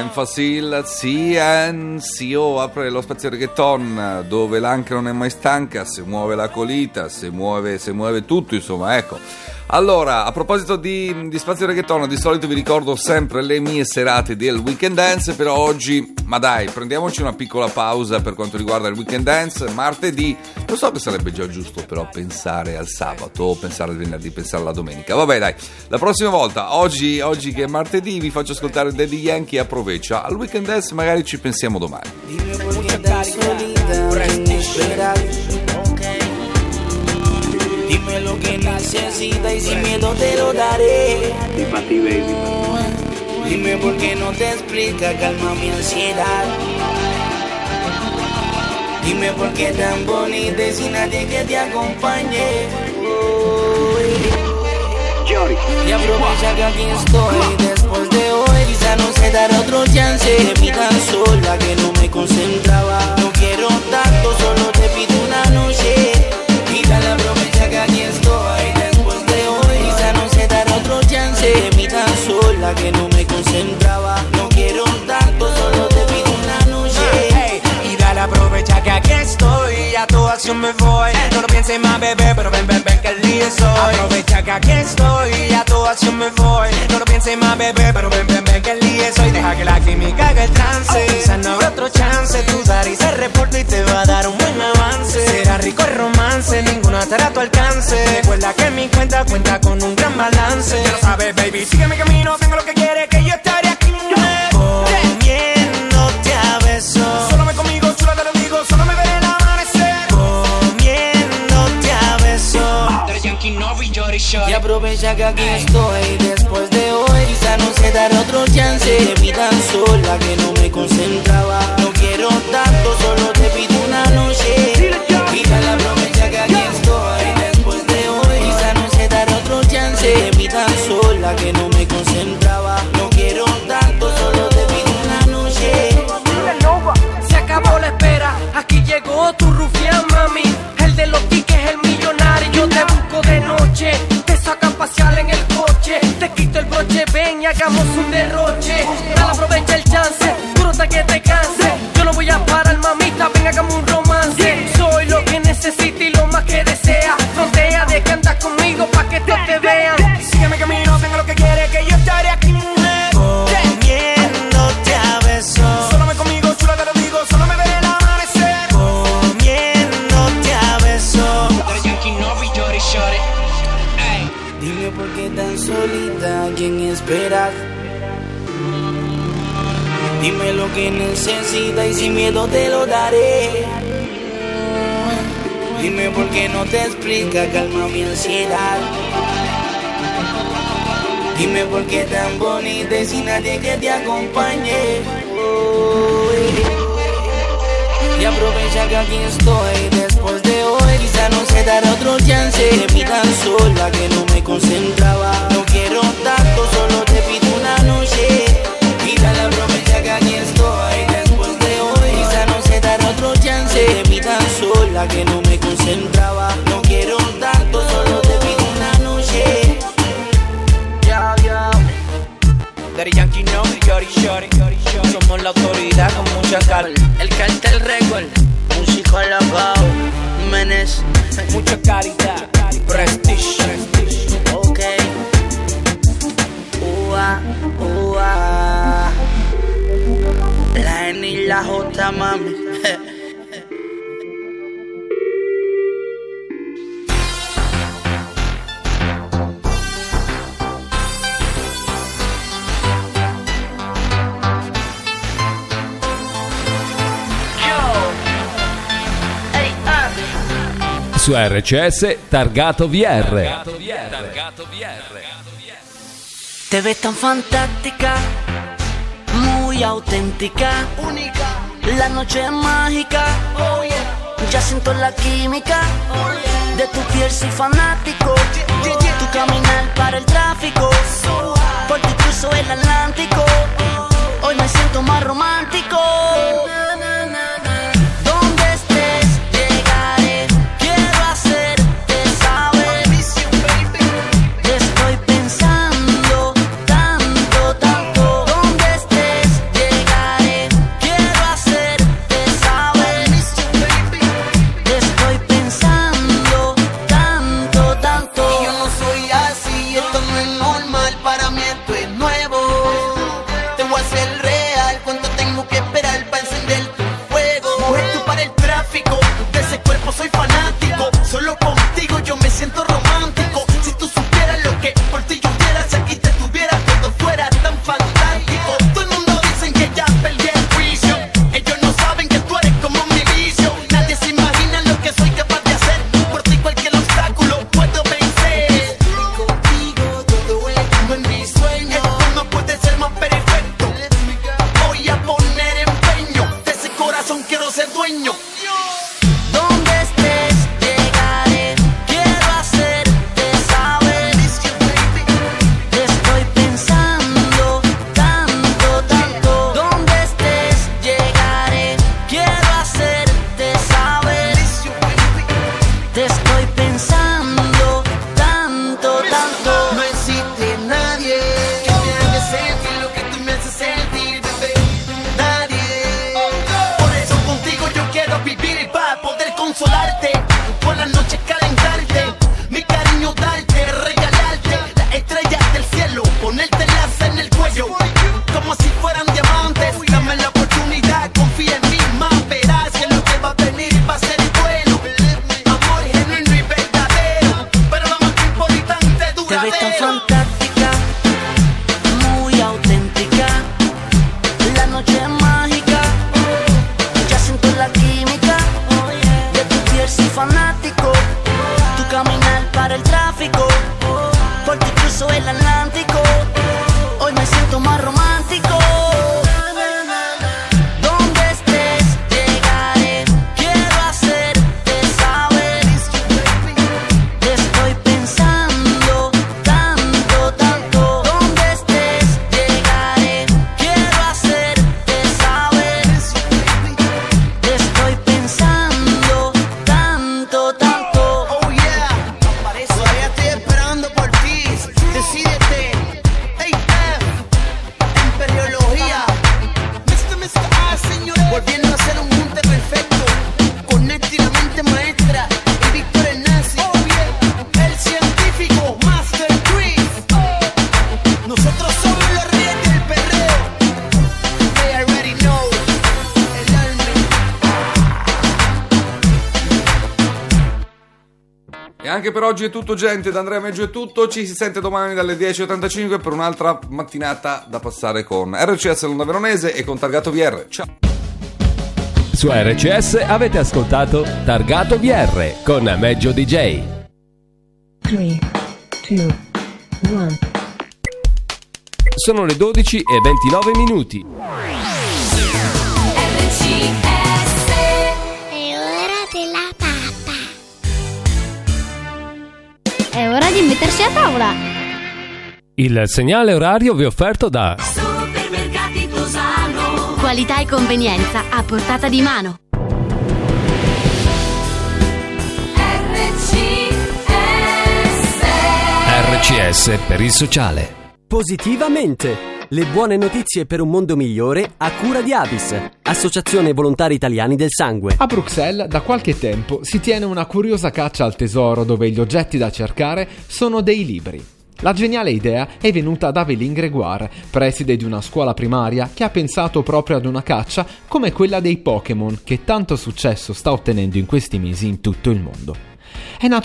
Femme Facile, C N C O apre lo spazio reggaeton dove l'anca non è mai stanca, se muove la colita, se muove, se muove tutto, insomma, ecco. Allora, a proposito di, di spazio reggaeton, di solito vi ricordo sempre le mie serate del Weekend Dance, però oggi, ma dai, prendiamoci una piccola pausa per quanto riguarda il Weekend Dance. Martedì, lo so che sarebbe già giusto però pensare al sabato, o pensare al venerdì, pensare alla domenica. Vabbè dai, la prossima volta, oggi, oggi che è martedì, vi faccio ascoltare Daddy Yankee a Provecia. Al Weekend Dance magari ci pensiamo domani. Dime lo que necesitas y sin miedo te lo daré. Dime por qué no te explica, calma mi ansiedad. Dime por qué tan bonita y sin nadie que te acompañe. Y aprovecha que aquí estoy después de hoy. Quizá no se dará otro chance. Me tan sola que no me concentraba. No quiero tanto, solo te pido una noche. Y dale, aprovecha que aquí estoy después de hoy. Quizá no se dará otro chance. Me tan sola que no me concentraba. No quiero tanto, solo te pido una noche. Hey, y dale, aprovecha que aquí estoy. A tu acción me voy. No lo pienses más, bebé, pero ven, ven, ven que el día es hoy. Aprovecha que aquí estoy. A tu acción me voy. No lo pienses más, bebé, pero ven, ven, ven que el día es hoy. Deja que la química haga el trance. Quizás no habrá otro chance. Tu dar y se reporta y te va a dar un buen avance. Será rico el romance, ninguna estará a tu alcance. Recuerda que mi cuenta cuenta con un gran balance. Ya lo sabes, baby, sigue mi camino. Tengo lo que quieres, que yo estaré aquí. Comiéndote a besos. Solo me conmigo, chula, te lo digo. Solo me veré el amanecer. Comiéndote a besos. Y aprovecha que aquí estoy después de hoy. Quizá no se dará otro chance. Me tan sola que no me concentraba. No quiero tanto, solo te pido una noche. Y dale, aprovecha que aquí estoy después de hoy. Quizá no se dará otro chance. Me tan sola que no me concentraba. No quiero tanto, solo te pido una noche. Se acabó la espera, aquí llegó tu rufián, mami. El de los tickets, el millonario. Yo te busco de noche, te saca a pasear en el coche. Te quito el broche, ven y hagamos un derroche. Dale, aprovecha el chance, duro hasta que te canse. Yo no voy a parar, mamita, ven, hagamos un romance. Soy lo que necesita y lo más que desea. Frontea de que andas conmigo pa' que todos te vean. Sigue mi camino, tengo lo que quieres, que yo estaré aquí. Comiéndote a besos. Solo me conmigo, chula, te lo digo. Solo me veré el amanecer. Comiéndote a besos. Dime por qué tan solita, ¿a quién esperas? Dime lo que necesitas y sin miedo te lo daré. Dime por qué no te explica, calma mi ansiedad. Dime por qué tan bonita y sin nadie que te acompañe. Y aprovecha que aquí estoy después de hoy. Quizá no se dará otro chance. Me tan sola que no me concentraba. No quiero tanto, solo te pido una noche. Y dale, aprovecha que aquí estoy después de hoy. Quizá no se dará otro chance. Me tan sola que no me concentraba. No quiero tanto, solo te pido una noche. Ya, ya. Daddy Yankee no, Yori Shori. Somos la autoridad con mucha calma. El cartel record, un psicólogo, Menes, mucha caridad, prestige. Ok. Ua, ua. La N y la J, mami. Su R C S Targato V R. Te ves tan fantástica, muy auténtica, única. La noche es mágica, oh yeah. Ya siento la química, oh yeah. De tu piel soy fanático, yeah, yeah, yeah. Tu caminar para el tráfico, so por ti cruzo el Atlántico. Hoy me siento más romántico. E anche per oggi è tutto, gente. Da Andrea Meggio è tutto. Ci si sente domani dalle dieci e ottantacinque per un'altra mattinata da passare con R C S Londra Veronese e con Targato V R. Ciao. Su R C S avete ascoltato Targato V R con Meggio D J. tre, due, uno. Sono le dodici e ventinove minuti. È ora di mettersi a tavola. Il segnale orario vi è offerto da Supermercati Tosano. Qualità e convenienza a portata di mano. R C S per il sociale. Positivamente! Le buone notizie per un mondo migliore a cura di Avis, Associazione Volontari Italiani del Sangue. A Bruxelles da qualche tempo si tiene una curiosa caccia al tesoro dove gli oggetti da cercare sono dei libri. La geniale idea è venuta da Aveline Gregoire, preside di una scuola primaria che ha pensato proprio ad una caccia come quella dei Pokémon che tanto successo sta ottenendo in questi mesi in tutto il mondo. È nato